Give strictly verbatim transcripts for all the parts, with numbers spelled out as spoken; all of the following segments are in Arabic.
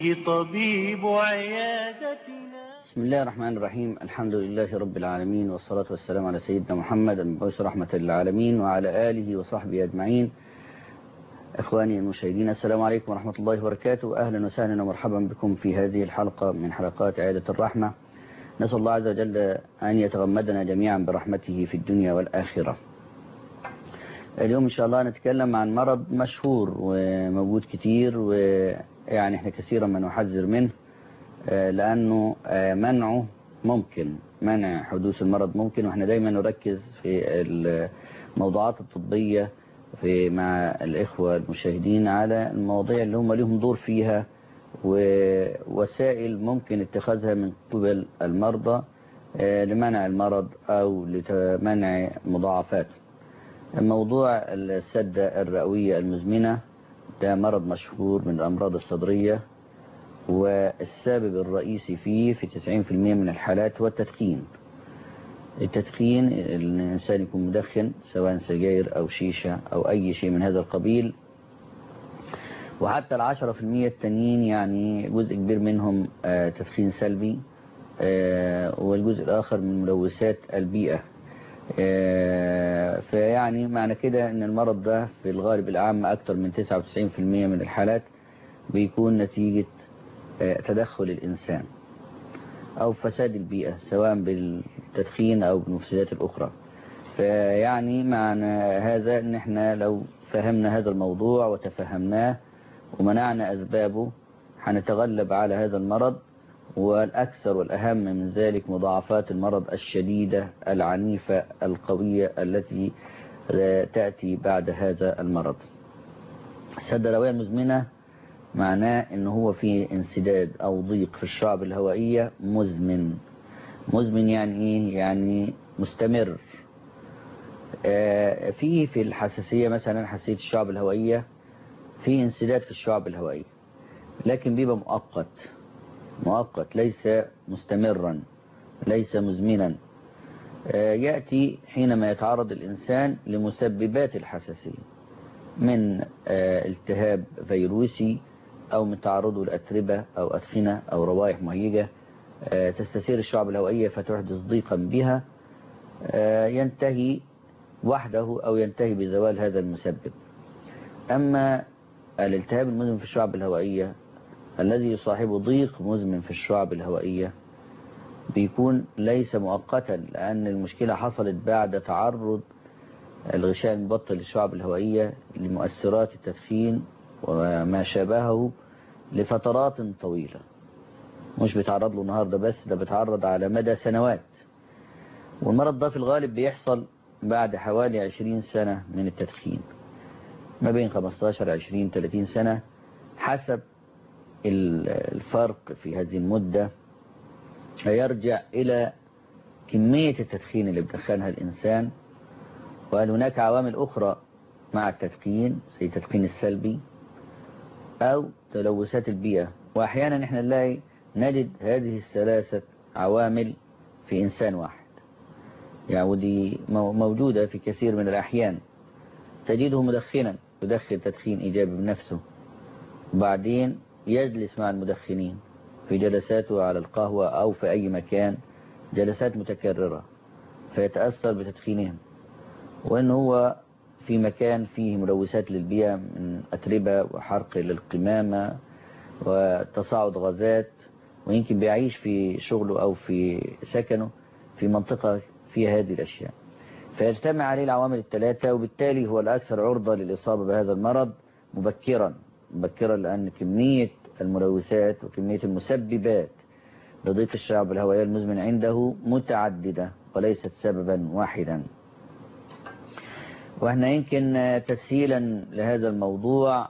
طبيب عيادتنا. بسم الله الرحمن الرحيم. الحمد لله رب العالمين، والصلاة والسلام على سيدنا محمد المبعوث رحمة للعالمين وعلى آله وصحبه أجمعين. إخواني المشاهدين، السلام عليكم ورحمة الله وبركاته. أهلا وسهلا ومرحبا بكم في هذه الحلقة من حلقات عيادة الرحمة. نسأل الله عز وجل أن يتغمدنا جميعا برحمته في الدنيا والآخرة. اليوم إن شاء الله نتكلم عن مرض مشهور وموجود كتير، ويعني احنا كثيرا ما نحذر منه لأنه منعه ممكن، منع حدوث المرض ممكن، واحنا دايما نركز في الموضوعات الطبية في مع الإخوة المشاهدين على المواضيع اللي هم لهم دور فيها ووسائل ممكن اتخاذها من قبل المرضى لمنع المرض أو لمنع مضاعفاته. موضوع السدة الرئوية المزمنة ده مرض مشهور من الأمراض الصدرية، والسبب الرئيسي فيه في تسعين في المئة من الحالات هو التدخين. التدخين الإنسان يكون مدخن سواء سجاير أو شيشة أو أي شيء من هذا القبيل، وحتى العشرة في المئة التانيين يعني جزء كبير منهم تدخين سلبي، والجزء الآخر من ملوثات البيئة. فيعني معنى كده أن المرض ده في الغالب الأعم أكثر من تسعة وتسعين في المئة من الحالات بيكون نتيجة تدخل الإنسان أو فساد البيئة سواء بالتدخين أو بالمفسدات الأخرى. فيعني معنى هذا أن احنا لو فهمنا هذا الموضوع وتفهمناه ومنعنا أسبابه هنتغلب على هذا المرض، والأكثر والأهم من ذلك مضاعفات المرض الشديدة العنيفة القوية التي تأتي بعد هذا المرض. السدة الرئوية المزمنة معناه ان هو في انسداد او ضيق في الشعب الهوائية مزمن. مزمن يعني ايه؟ يعني مستمر. آه فيه في الحساسية مثلا حساسية الشعب الهوائية في انسداد في الشعب الهوائية، لكن بيبقى مؤقت مؤقت ليس مستمرا، ليس مزمنا. آه يأتي حينما يتعرض الإنسان لمسببات الحساسية من آه التهاب فيروسي، أو من تعرضه لأتربة أو أدخنة أو روائح مهيجة تستثير الشعب الهوائية فتحدث ضيقا بها، ينتهي وحده أو ينتهي بزوال هذا المسبب. أما الالتهاب المزمن في الشعب الهوائية الذي يصاحبه ضيق مزمن في الشعب الهوائية بيكون ليس مؤقتا، لأن المشكلة حصلت بعد تعرض الغشاء المبطن للشعب الهوائية لمؤثرات التدخين وما شابهه لفترات طويلة. مش بيتعرض له النهاردة بس، ده بيتعرض على مدى سنوات. والمرض ده في الغالب بيحصل بعد حوالي عشرين سنة من التدخين، ما بين خمستاشر عشرين ثلاثين سنة حسب الفرق في هذه المدة. هيرجع إلى كمية التدخين اللي بدخنها الإنسان، وهل هناك عوامل أخرى مع التدخين زي التدخين السلبي أو تلوثات البيئة. وأحيانا نحن نلاقي نجد هذه الثلاثة عوامل في إنسان واحد، يعني ودي موجودة في كثير من الأحيان. تجده مدخنا يدخن تدخين إيجابي بنفسه، وبعدين يجلس مع المدخنين في جلساته على القهوة أو في أي مكان جلسات متكررة فيتأثر بتدخينهم، وإن هو في مكان فيه ملوثات للبيئة من أتربة وحرق للقمامة وتصاعد غازات، ويمكن بيعيش في شغله أو في سكنه في منطقة فيها هذه الأشياء، فيجتمع عليه العوامل الثلاثة، وبالتالي هو الأكثر عرضة للإصابة بهذا المرض مبكرا مبكرا لأن كمية الملوثات وكمية المسببات لضيق الشعب الهوائية المزمن عنده متعددة وليست سببا واحدا. واحنا يمكن تسهيلا لهذا الموضوع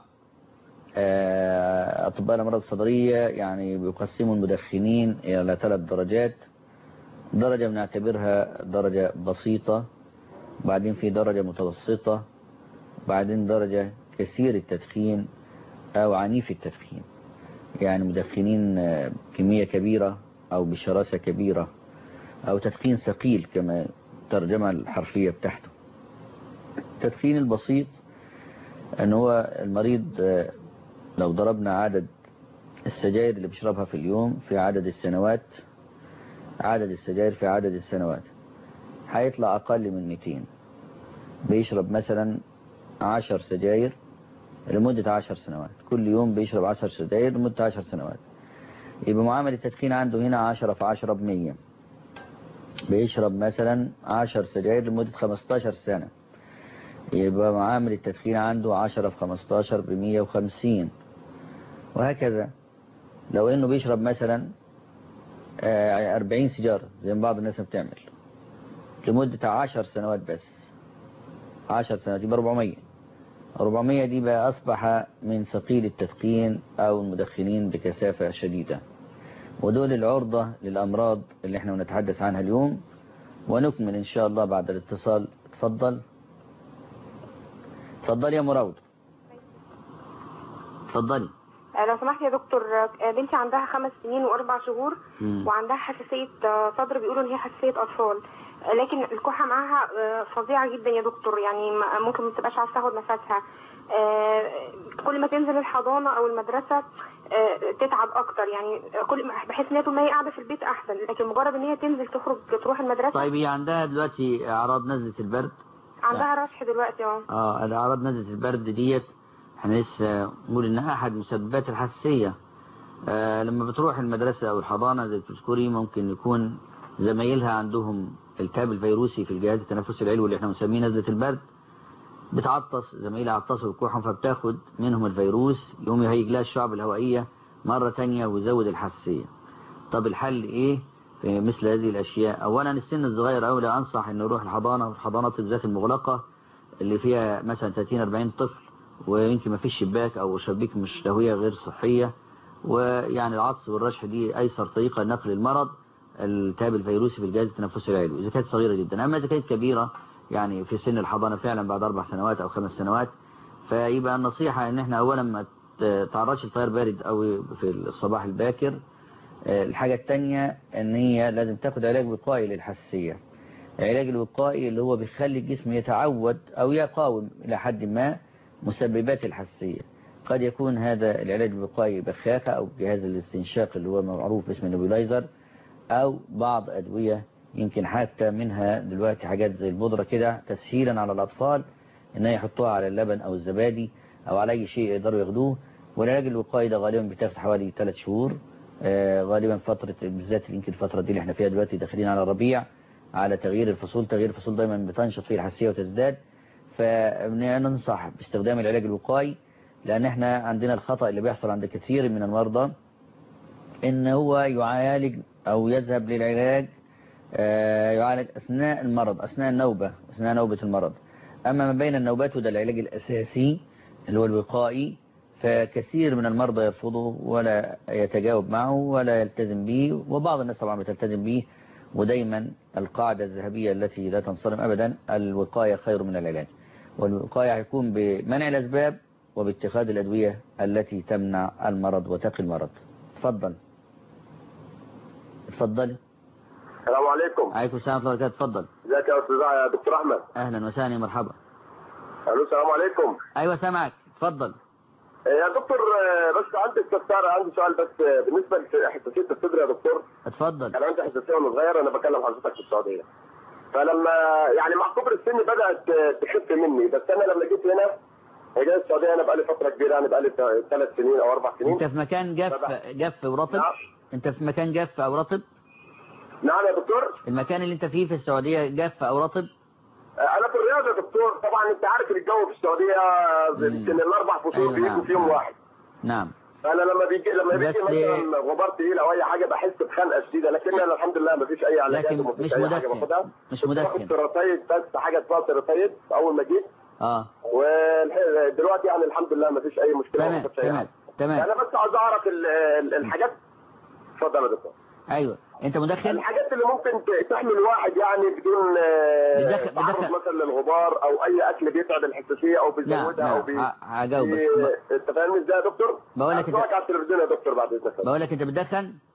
أطباء الأمراض الصدرية يعني بيقسموا المدخنين إلى ثلاث درجات. درجة بنعتبرها درجة بسيطة، وبعدين في درجة متوسطة، وبعدين درجة كثير التدخين أو عنيف التدخين، يعني مدخنين كمية كبيرة أو بشراسة كبيرة، أو تدخين ثقيل كما الترجمة الحرفية بتاعته. التدخين البسيط أن هو المريض لو ضربنا عدد السجاير اللي بيشربها في اليوم في عدد السنوات، عدد السجاير في عدد السنوات هيطلع أقل من مئتين. بيشرب مثلا عشر سجاير لمدة عشر سنوات، كل يوم بيشرب عشر سجاير لمدة عشر سنوات، يبقى معامل التدخين عنده هنا عشرة في عشرة بمية. بيشرب مثلا عشر سجاير لمدة خمستاشر سنة، يبقى معامل التدخين عنده عشرة في خمستاشر بمية وخمسين، وهكذا. لو انه بيشرب مثلا أربعين سيجارة زي ما بعض الناس بتعمل لمدة عشر سنوات بس، عشر سنوات يبقى أربعمية. أربعمية دي بقى أصبح من ثقيل التدخين أو المدخنين بكثافة شديدة، ودول العرضة للأمراض اللي احنا بنتحدث عنها اليوم. ونكمل إن شاء الله بعد الاتصال. تفضل تفضل يا مراود، تفضلي. لو سمحت يا دكتور، بنتي عندها خمس سنين واربع شهور مم. وعندها حساسية صدر، بيقولوا ان هي حساسية اطفال، لكن الكحة معاها فظيعة جدا يا دكتور، يعني ممكن ما تبقاش عارفة تاخد نفسها. كل ما تنزل الحضانة او المدرسة تتعب اكتر، يعني كل بحس ان هي طول ما هي قاعدة في البيت احسن، لكن مجرد ان هي تنزل تخرج تروح المدرسة. طيب هي عندها دلوقتي اعراض نزلة البرد؟ عندها رشح دلوقتي. اه اه الاعراض نزلة البرد ديت احنا لسه نقول انها احد مسببات الحساسية. آه لما بتروح المدرسة او الحضانة زي بتذكري، ممكن يكون زمايلها عندهم التهاب الفيروسي في الجهاز التنفسي العلوي اللي احنا بنسميه نزلة البرد، بتعطس زمايلها عطسوا وكحهم فبتاخد منهم الفيروس، يقوم يهيج لها الشعب الهوائية مرة تانية ويزود الحساسية. طب الحل ايه في مثل هذه الاشياء؟ اولا السن الصغير اولا انصح انه يروح الحضانة، والحضانات بالذات المغلقة اللي فيها مثلا ثلاثين أربعين طفل، ويمكن ما فيش شباك او شبيك مش تهوية غير صحية، ويعني العطس والرشح دي ايسر طريقة لنقل المرض الالتهاب الفيروسي في الجهاز التنفسي العلوي اذا كانت صغيرة جدا. اما اذا كانت كبيرة يعني في سن الحضانة فعلا بعد اربع سنوات او خمس سنوات، فيبقى النصيحة ان احنا اولا ما تعرضش لتيار بارد او في الصباح الباكر. الحاجة التانية ان هي لازم تاخد علاج وقائي للحساسية. العلاج الوقائي اللي هو بيخلي الجسم يتعود او يقاوم الى حد ما مسببات الحساسية. قد يكون هذا العلاج الوقائي بخاخة او جهاز الاستنشاق اللي هو معروف باسم النبيلايزر، او بعض ادوية يمكن حتى منها دلوقتي حاجات زي البودرة كده تسهيلا على الاطفال انها يحطوها على اللبن او الزبادي او على اي شيء يقدروا ياخدوه. والعلاج الوقائي ده غالبا بتاخد حوالي ثلاث شهور، آه غالبا فترة بالذات يمكن الفترة دي اللي احنا فيها دلوقتي داخلين على الربيع، على تغيير الفصول. تغيير الفصول دايما بتنشط فيه الحساسية وتزداد، فننصح باستخدام العلاج الوقائي. لان احنا عندنا الخطأ اللي بيحصل عند كثير من المرضى ان هو يعالج او يذهب للعلاج آه يعالج اثناء المرض، اثناء النوبة، اثناء نوبة المرض. اما ما بين النوبات وده العلاج الاساسي اللي هو الوقائي، فكثير من المرضى يرفضه ولا يتجاوب معه ولا يلتزم به، وبعض الناس طبعا بتلتزم به. ودايما القاعدة الذهبية التي لا تنصرم أبدا، الوقاية خير من العلاج. والوقاية هيكون بمنع الأسباب وباتخاذ الأدوية التي تمنع المرض وتقي المرض. تفضل تفضل. السلام عليكم. عليكم السلام ورحمة الله وبركاته. تفضل. ازيك يا استاذ يا دكتور احمد؟ اهلا وسهلا مرحبا. الو السلام عليكم. ايوه سامعك، تفضل. يا دكتور بس عندي استفسار، عندي سؤال بس بالنسبه لحساسيه الصدر يا دكتور. اتفضل. انا عندي حساسيه وانا صغير، انا بكلم حضرتك في السعوديه. فلما يعني مع كبر السن بدات تخف مني، بس انا لما جيت هنا جاي السعوديه انا بقالي فتره كبيره، انا بقالي ثلاث سنين او اربع سنين. انت في مكان جاف جاف ورطب؟ نعم. انت في مكان جاف او رطب؟ نعم يا دكتور. المكان اللي انت فيه في السعوديه جاف او رطب؟ انا في الرياض يا دكتور. طبعا انت عارف الجو في السعوديه يمكن الاربع فصول أيوة بيجوا نعم. فيهم واحد. نعم. انا لما بيجي لما بيجي مثلا غبار تقيل او اي حاجه بحس بخنقه شديده، لكن انا الحمد لله ما فيش اي علاجات وما فيش اي حاجه باخدها. مش مدخن. سيروتايد بس، حاجه اسمها سيروتايد اول ما جيت. اه ودلوقتي يعني الحمد لله ما فيش اي مشكله. تمام تمام تمام. انا بس عايز اعرف الحاجات. اتفضل يا دكتور. ايوه انت مدخن؟ الحاجات اللي ممكن تحمي الواحد يعني بدون تعرض مثلا للغبار او اي اكل بيتعب الحساسيه او بيزودها او بي هجاوبك. انت فاهمني ازاي يا دكتور؟ بقول لك انت على التلفزيون يا دكتور بعد اذنك. بقول لك انت بتدخن؟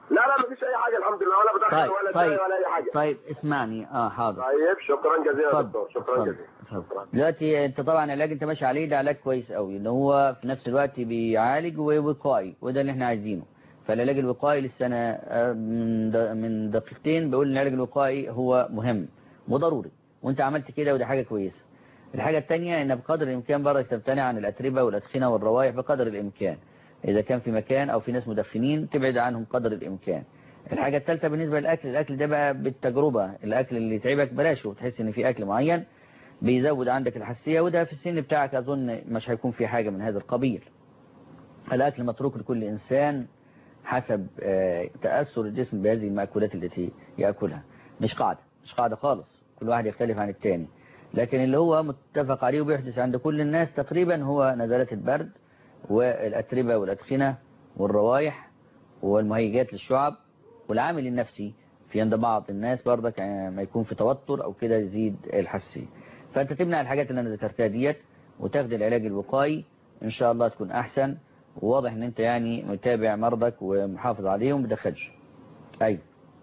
لا لا مفيش اي حاجه الحمد لله، ولا بدخن طيب ولا طيب شاي ولا اي حاجه. طيب اسمعني اه حاضر. طيب شكرا جزيلا يا اتفضل دكتور، شكرا اتفضل جزيلا. اتفضل. دلوقتي انت طبعا العلاج انت ماشي عليه ده علاج كويس قوي، ان هو في نفس الوقت بيعالج ووقائي، وده اللي احنا عايزينه. فالعلاج الوقائي لسه انا من د- من دقيقتين بقول ان العلاج الوقائي هو مهم وضروري، وانت عملت كده وده حاجه كويسه. الحاجه الثانيه ان بقدر الامكان برضه تمتنع عن الاتربه والادخنه والروائح بقدر الامكان، اذا كان في مكان او في ناس مدخنين تبعد عنهم قدر الامكان. الحاجة الثالثة بالنسبة للأكل، الأكل ده بقى بالتجربة، الأكل اللي يتعبك بلاشه، تحس إن في أكل معين بيزود عندك الحساسية، وده في السن بتاعك أظن مش هيكون في حاجة من هذا القبيل. الأكل متروك لكل إنسان حسب آه، تأثر الجسم بهذه المأكولات التي يأكلها، مش قاعدة مش قاعدة خالص، كل واحد يختلف عن التاني. لكن اللي هو متفق عليه وبيحدث عند كل الناس تقريبا هو نزلات البرد والأتربة والأدخنة والروائح والمهيجات للشعب، والعامل النفسي في عند بعض الناس برضك ما يكون في توتر او كده يزيد الحساسية. فانت تمنع الحاجات اللي انا ذكرتها ديت وتاخد العلاج الوقائي ان شاء الله تكون احسن. وواضح ان انت يعني متابع مرضك ومحافظ عليهم ما بتدخلش. ايوه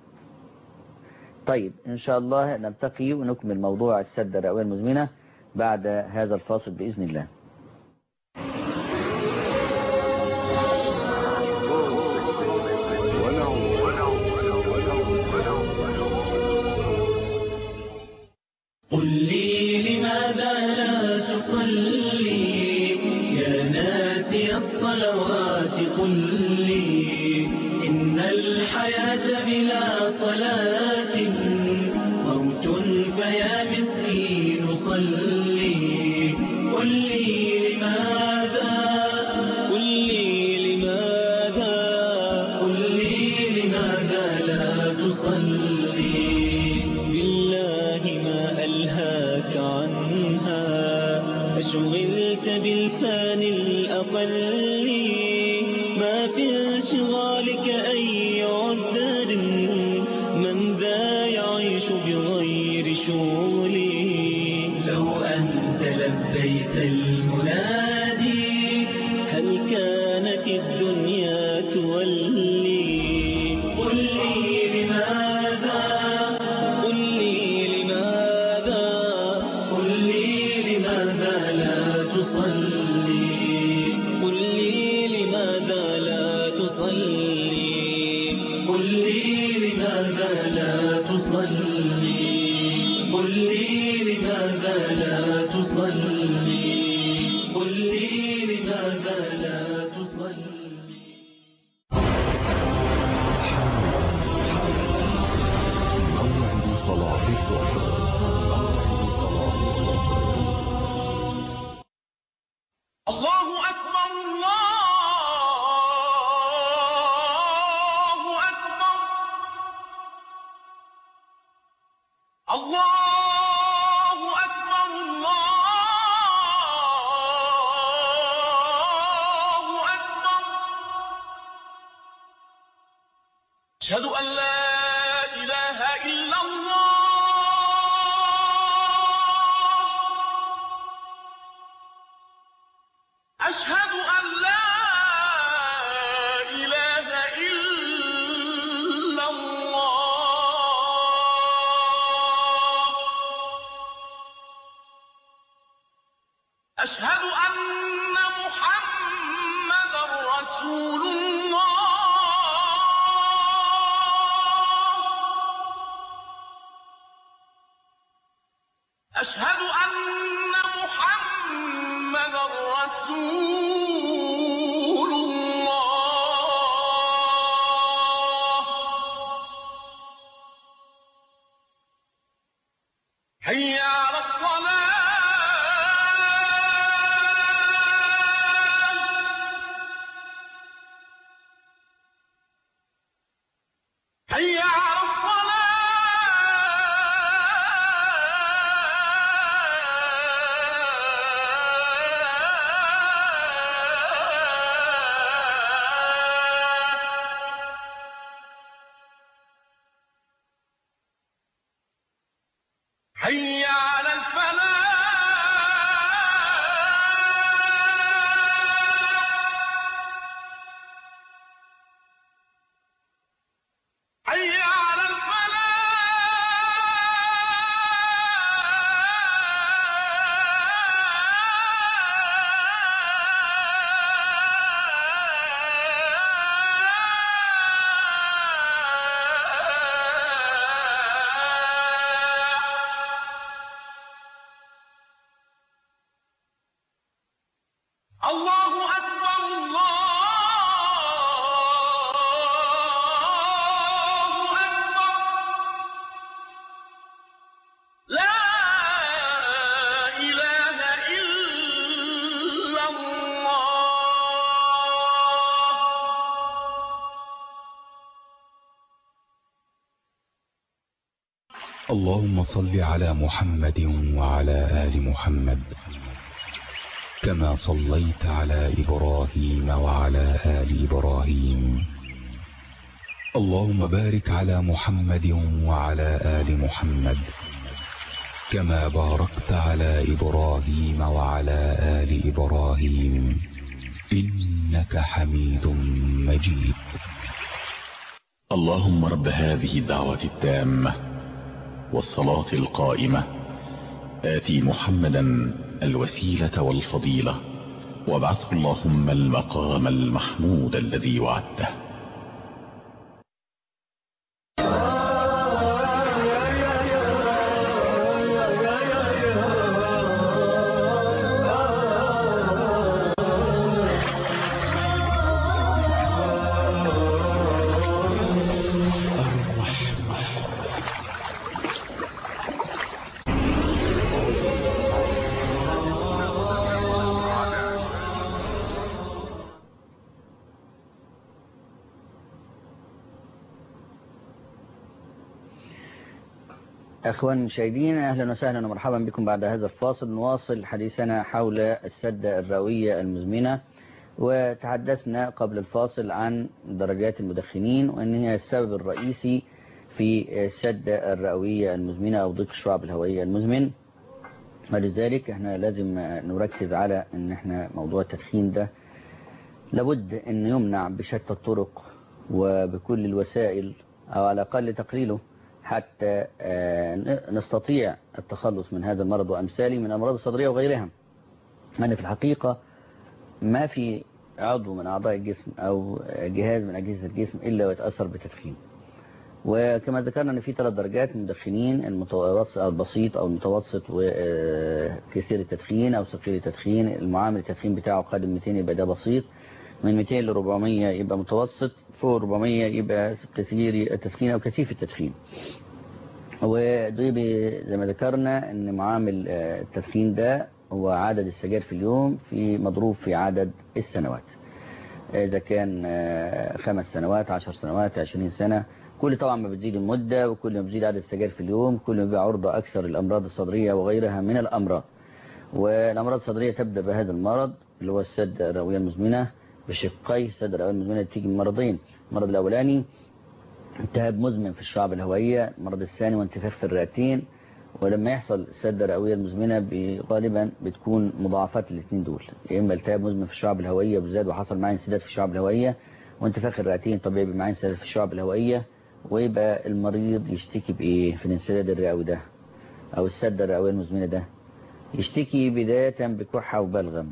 طيب ان شاء الله نلتقي ونكمل موضوع السد الرئوية المزمنة بعد هذا الفاصل باذن الله. قل لي لماذا لا تصلي يا ناسي الصلوات، قل لي إن الحياة بلا صلاة موت، فيا مسكين صلي. قل لي لماذا، قل لي لماذا، قل لي لماذا لا تصلي. عنها أشغلت بالفان الأقل، ما في انشغالك أي عذر، من ذا يعيش بغير شغلي. لو أنت لبيت المنادي هل كانت الدنيا تولي. قل لي لماذا، قل لي لماذا، قل لي لماذا لا تصلي. قل لي لماذا لا تصلي. قل لي لماذا لا تصلي. قل لي لماذا لا تصلي. قل لي لماذا لا تصلي. موعد صلاة الظهر. الله أكبر الله أكبر الله أكبر الله أكبر. أشهد أن لا إله إلا الله. أشهد أن لا إله إلا الله. أشهد أن محمدا رسول الله. أشهد أن محمدا رسول الله. حي على الصلاة. حي على الصلاة. اللهم صل على محمد وعلى آل محمد كما صليت على إبراهيم وعلى آل إبراهيم. اللهم بارك على محمد وعلى آل محمد كما باركت على إبراهيم وعلى آل إبراهيم إنك حميد مجيد. اللهم رب هذه الدعوة التامة والصلاة القائمة آتي محمدا الوسيلة والفضيلة وابعثه اللهم المقام المحمود الذي وعدته. أخوان المشاهدين، أهلا وسهلا ومرحبا بكم بعد هذا الفاصل. نواصل حديثنا حول السدة الرئوية المزمنة، وتحدثنا قبل الفاصل عن درجات المدخنين وأن هي السبب الرئيسي في السدة الرئوية المزمنة أو ضيق الشعب الهوائية المزمن. ولذلك احنا لازم نركز على أن احنا موضوع التدخين ده لابد أن يمنع بشتى الطرق وبكل الوسائل، أو على الأقل تقليله، حتى نستطيع التخلص من هذا المرض وأمثاله من الأمراض الصدرية وغيرها. يعني في الحقيقة ما في عضو من أعضاء الجسم أو جهاز من أجهزة الجسم إلا ويتأثر بالتدخين. وكما ذكرنا أن في ثلاث درجات: المدخنين، المتوسط أو البسيط أو المتوسط وكثير التدخين أو ثقيل التدخين. المعامل التدخين بتاعه قادم مئتين يبقى ده بسيط، من مئتين ل أربعمية يبقى متوسط، فوق أربعمية يبقى كثير التدخين أو كثيف التدخين. ودي زي ما ذكرنا أن معامل التدخين ده هو عدد السجائر في اليوم في مضروب في عدد السنوات. إذا كان خمس سنوات، عشر سنوات، عشرين سنة، كل طبعا ما بتزيد المدة وكل ما بتزيد عدد السجائر في اليوم كل ما بيبقى عرضة أكثر الأمراض الصدرية وغيرها من الأمراض. والأمراض الصدرية تبدأ بهذا المرض اللي هو السدة الرئوية المزمنة بشقي. السدة الرئوية المزمنة بتيجي من مرضين: المرض الأولاني التهاب مزمن في الشعب الهوائية، المرض الثاني وانتفاخ في الرئتين. ولما يحصل السدة الرئوية المزمنة غالبا بتكون مضاعفات الاثنين دول، يا إما التهاب مزمن في الشعب الهوائية بالذات وحصل معاه انسداد في الشعب الهوائية، وانتفاخ الرئتين طبيعي بيبقى معاه انسداد في الشعب الهوائية. ويبقى المريض يشتكي بإيه في الانسداد الرئوي ده أو السدة الرئوية المزمنة ده؟ يشتكي بداية بكحة وبلغم،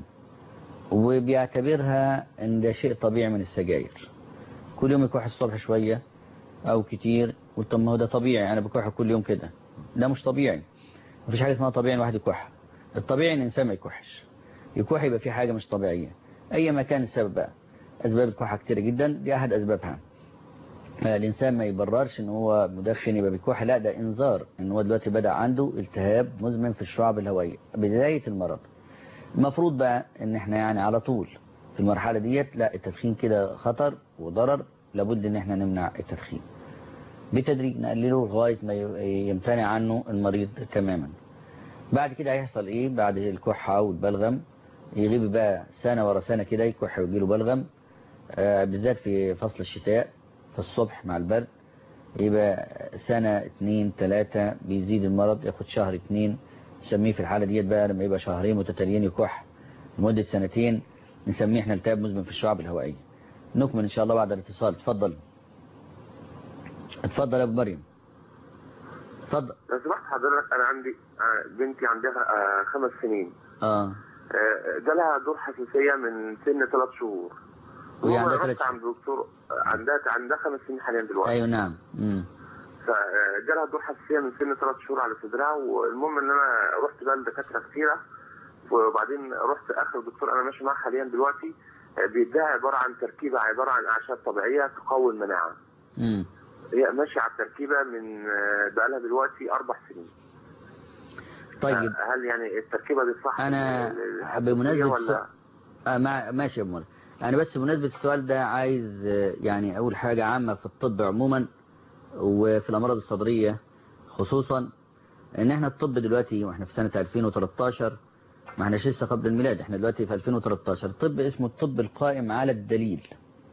وبيعتبرها ان ده شيء طبيعي من السجاير. كل يوم يكح الصبح شوية او كتير، طب ما هو ده طبيعي، انا بكح كل يوم كده. ده مش طبيعي، مفيش حاجة اسمها طبيعي الواحد يكح. الطبيعي ان الانسان ما يكحش، يكح يبقى في حاجة مش طبيعية. اي ما كان السبب بقى، اسباب الكحة كتير جدا، دي احد اسبابها. الانسان ما يبررش ان هو مدخن يبقى بيكح، لا، ده انذار ان هو دلوقتي بدأ عنده التهاب مزمن في الشعب الهوائية، بداية المرض. المفروض بقى ان احنا يعني على طول في المرحلة ديت، لا، التدخين كده خطر وضرر، لابد ان احنا نمنع التدخين بتدريج، نقلله لغاية ما يمتنع عنه المريض تماما. بعد كده هيحصل ايه؟ بعد الكحة والبلغم يغيب بقى سنة ورا سنة كده، يكح ويجيله بلغم، آه بالذات في فصل الشتاء في الصبح مع البرد. يبقى سنة اتنين تلاتة بيزيد المرض، ياخد شهر اتنين، نسميه في الحالة ديت بقى لما يبقى شهرين متتاليين يكح لمدة سنتين، نسميه احنا التهاب مزمن في الشعب الهوائية. نكمل ان شاء الله بعد الاتصال. اتفضل اتفضل يا ابو مريم، اتفضل. لو سمحت حضرتك، انا عندي بنتي عندها خمس سنين، اه جالها دور حساسية من سن ثلاث شهور. وهي عندها عندها رحت عند دكتور، عندها عندها خمس سنين حاليا دلوقتي. ايوه نعم. امم فجالها دور حساسية من سن ثلاث شهور على صدرها. والمهم ان انا رحت بقى لدكاترة كثيرة، وبعدين رحت اخر دكتور انا ماشي معاه حاليا دلوقتي، بيديها عبارة عن تركيبة عبارة عن اعشاب طبيعية تقوي المناعة. امم هي ماشية على التركيبة من بقالها دلوقتي اربع سنين. طيب هل يعني التركيبة دي صح؟ انا بمناسبة ولا آه مع... ماشي يا ابو مريم. انا بس بمناسبة السؤال ده عايز يعني اول حاجة عامة في الطب عموما وفي الامراض الصدرية خصوصا ان احنا الطب دلوقتي واحنا في سنة ألفين وثلاثة عشر، ما احناش لسه قبل الميلاد، احنا دلوقتي في ألفين وثلاثة عشر. الطب اسمه الطب القائم على الدليل.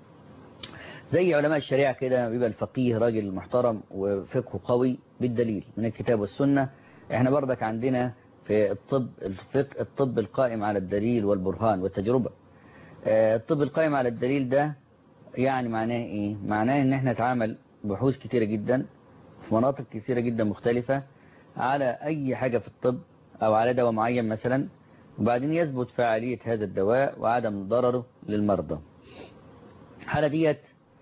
زي علماء الشريعة كده، بيبقى الفقيه راجل محترم وفقهه قوي بالدليل من الكتاب والسنة. احنا برضك عندنا في الطب الفقه الطب القائم على الدليل والبرهان والتجربة. اه الطب القائم على الدليل ده يعني معناه ايه؟ معناه ان احنا نتعامل بحوث كتيرة جدا في مناطق كتيرة جدا مختلفة على اي حاجة في الطب او على دواء معين مثلا، وبعدين يثبت فعالية هذا الدواء وعدم ضرره للمرضى. الحالة ديت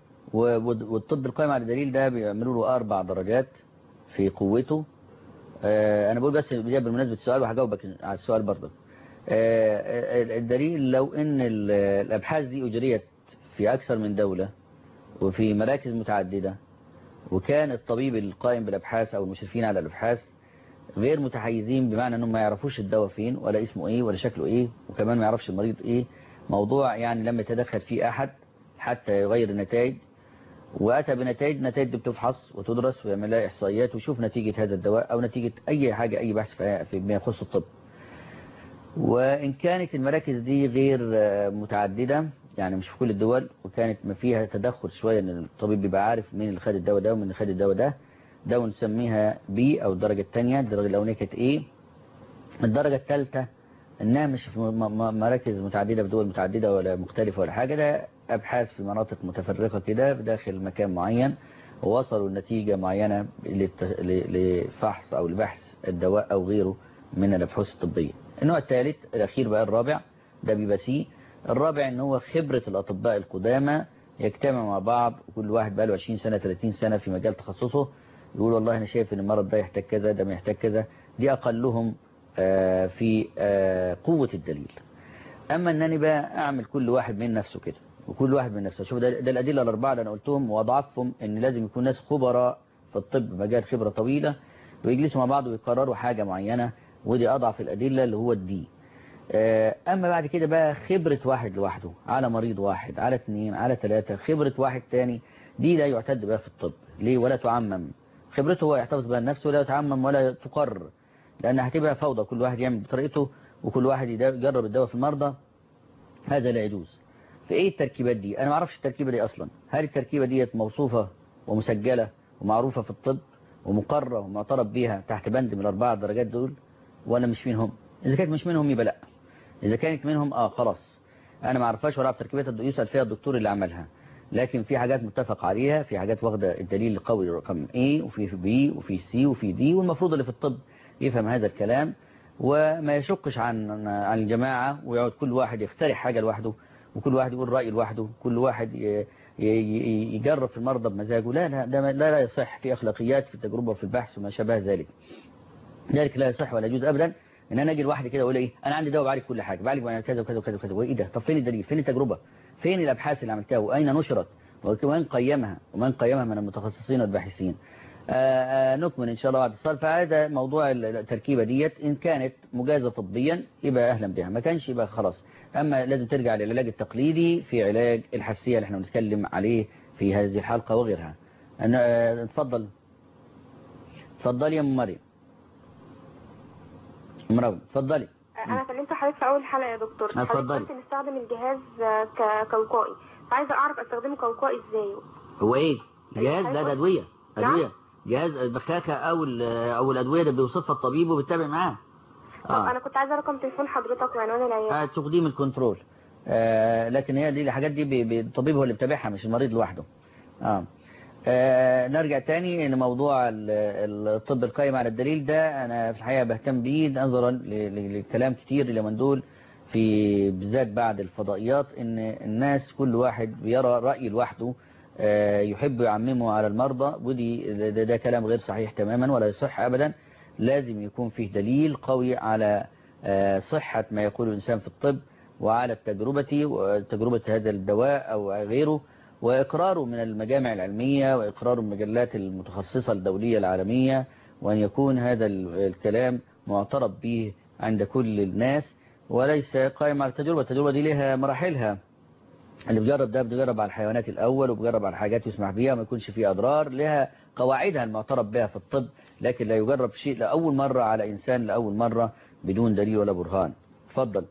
والطب القائم على الدليل ده بيعملوا له أربع درجات في قوته. أنا بقول بس بالمناسبة السؤال وهجاوبك على السؤال برضه. الدليل لو إن الأبحاث دي أجريت في أكثر من دولة وفي مراكز متعددة، وكان الطبيب القائم بالأبحاث أو المشرفين على الأبحاث غير متحيزين، بمعنى أنهم ما يعرفوش الدواء فين ولا اسمه إيه ولا شكله إيه، وكمان ما يعرفش المريض إيه، موضوع يعني لما يتدخل فيه أحد حتى يغير النتائج، وأتى بنتائج نتائج دي بتفحص وتدرس ويعمل لها إحصائيات ويشوف نتيجة هذا الدواء أو نتيجة أي حاجة أي بحث فيما يخص الطب. وإن كانت المراكز دي غير متعددة، يعني مش في كل الدول، وكانت ما فيها تدخل شوية ان الطبيب بيبقى عارف مين اللي خد الدواء ده ومين اللي خد الدواء ده، ده ونسميها بي أو الدرجة الثانية. الدرجة الأولانية كانت إيه. الدرجة الثالثة إنها مش في مراكز متعددة بدول متعددة ولا مختلفة ولا حاجة، ده أبحاث في مناطق متفرقة كده داخل مكان معين، ووصلوا لنتيجة معينة لفحص أو لبحث الدواء أو غيره من الأبحاث الطبية. النوع الثالث الأخير بقى الرابع، ده بيبقى سي. الرابع إن هو خبرة الأطباء القدامى يجتمع مع بعض، وكل واحد بقى له عشرين سنة ثلاثين سنة في مجال تخصصه، يقول والله أنا شايف إن المرض ده يحتاج كذا، ده ما يحتاج كذا. دي أقلهم في قوة الدليل. أما أنني بقى أعمل كل واحد من نفسه كده، وكل واحد من نفسه. شوف ده, ده الأدلة الأربعة اللي أنا قلتهم، وأضعفهم إن لازم يكون ناس خبراء في الطب مجال خبرة طويلة، ويجلسوا مع بعض ويقرروا حاجة معينة، ودي أضعف الأدلة اللي هو الدي. أما بعد كده بقى خبرة واحد لوحده على مريض واحد على اثنين على ثلاثة، خبرة واحد تاني، دي لا يعتد بقى في الطب. ليه؟ ولا تعمم. خبرته هو يحتفظ بها لنفسه، ولا تعمم ولا تقرر، لأن هتبقى فوضى، كل واحد يعمل بطريقته وكل واحد يجرب الدواء في المرضى. هذا لا يجوز. في ايه التركيبات دي؟ انا ما اعرفش التركيبة دي اصلا. هل التركيبة دي موصوفة ومسجلة ومعروفة في الطب ومقررة ومعترف بيها تحت بند من الاربعة درجات دول، ولا مش منهم؟ اذا كانت مش منهم يبقى لا. اذا كانت منهم اه خلاص انا ما اعرفهاش ولا اعرف تركيبات، يسأل فيها الدكتور اللي عملها. لكن في حاجات متفق عليها، في حاجات واخده الدليل القوي رقم A وفي B وفي C وفي D، والمفروض اللي في الطب يفهم هذا الكلام وما يشقش عن عن الجماعة، ويقعد كل واحد يخترع حاجة لوحده، وكل واحد يقول رأي لوحده، كل واحد يجرب في المرضى بمزاجه. لا لا ده لا لا يصح، في أخلاقيات في التجربة وفي البحث وما شابه ذلك. ذلك لا يصح ولا يجوز أبدا إن أنا أجي لوحدي كده وأقول إيه أنا عندي دواء بعالج كل حاجة، بعالج كذا وكذا وكذا وكذا، وإيه ده؟ طب فين الدليل؟ فين التجربة؟ فين الأبحاث اللي عملتها؟ وأين نشرت؟ ومن قيمها؟ ومن قيمها من المتخصصين والباحثين؟ آآ آآ نكمل إن شاء الله بعد الصلاة. فهذا موضوع التركيبة ديت، إن كانت مجازة طبيا يبقى أهلا بها، ما كانش يبقى خلاص. أما لازم ترجع للعلاج التقليدي في علاج الحساسية اللي احنا بنتكلم عليه في هذه الحلقة وغيرها. أنا اتفضل اتفضلي يا أم مريم. مروي اتفضلي. أنا كلمت حضرتك في أول حلقة يا دكتور. اتفضلي. حضرتك نستخدم الجهاز كوقائي، فعايزة أعرف أستخدمه كوقائي إزاي؟ هو إيه؟ جهاز؟ لا ده أدوية. أدوية. جهاز البخاخة أو أو الأدوية ده بيوصفها الطبيب وبيتابع معاه. طب آه. أنا كنت عايزة رقم تليفون حضرتك وعنوان العيادة. آه تقديم الكنترول. آه لكن هي دي الحاجات دي الطبيب هو اللي بيتابعها مش المريض لوحده. آه. آه نرجع تاني لموضوع الطب القائم على الدليل ده. أنا في الحقيقة بهتم بيه نظرا للكلام كتير اللي من دول في بالذات بعد الفضائيات، إن الناس كل واحد بيرى رأي لوحده يحب يعممه على المرضى، ودي ده, ده كلام غير صحيح تماما ولا يصح أبدا. لازم يكون فيه دليل قوي على صحة ما يقوله الإنسان في الطب، وعلى التجربة وتجربة هذا الدواء أو غيره، وإقراره من المجامع العلمية وإقراره من المجلات المتخصصة الدولية العالمية، وأن يكون هذا الكلام معترف به عند كل الناس وليس قائم على التجربة. التجربة دي لها مراحلها، اللي بيجرب ده بيجرب على الحيوانات الأول وبيجرب على حاجات يسمح بيها وما يكونش فيه أضرار، لها قواعدها المعترف بها في الطب، لكن لا يجرب شيء لأول مرة على إنسان لأول مرة بدون دليل ولا برهان. اتفضل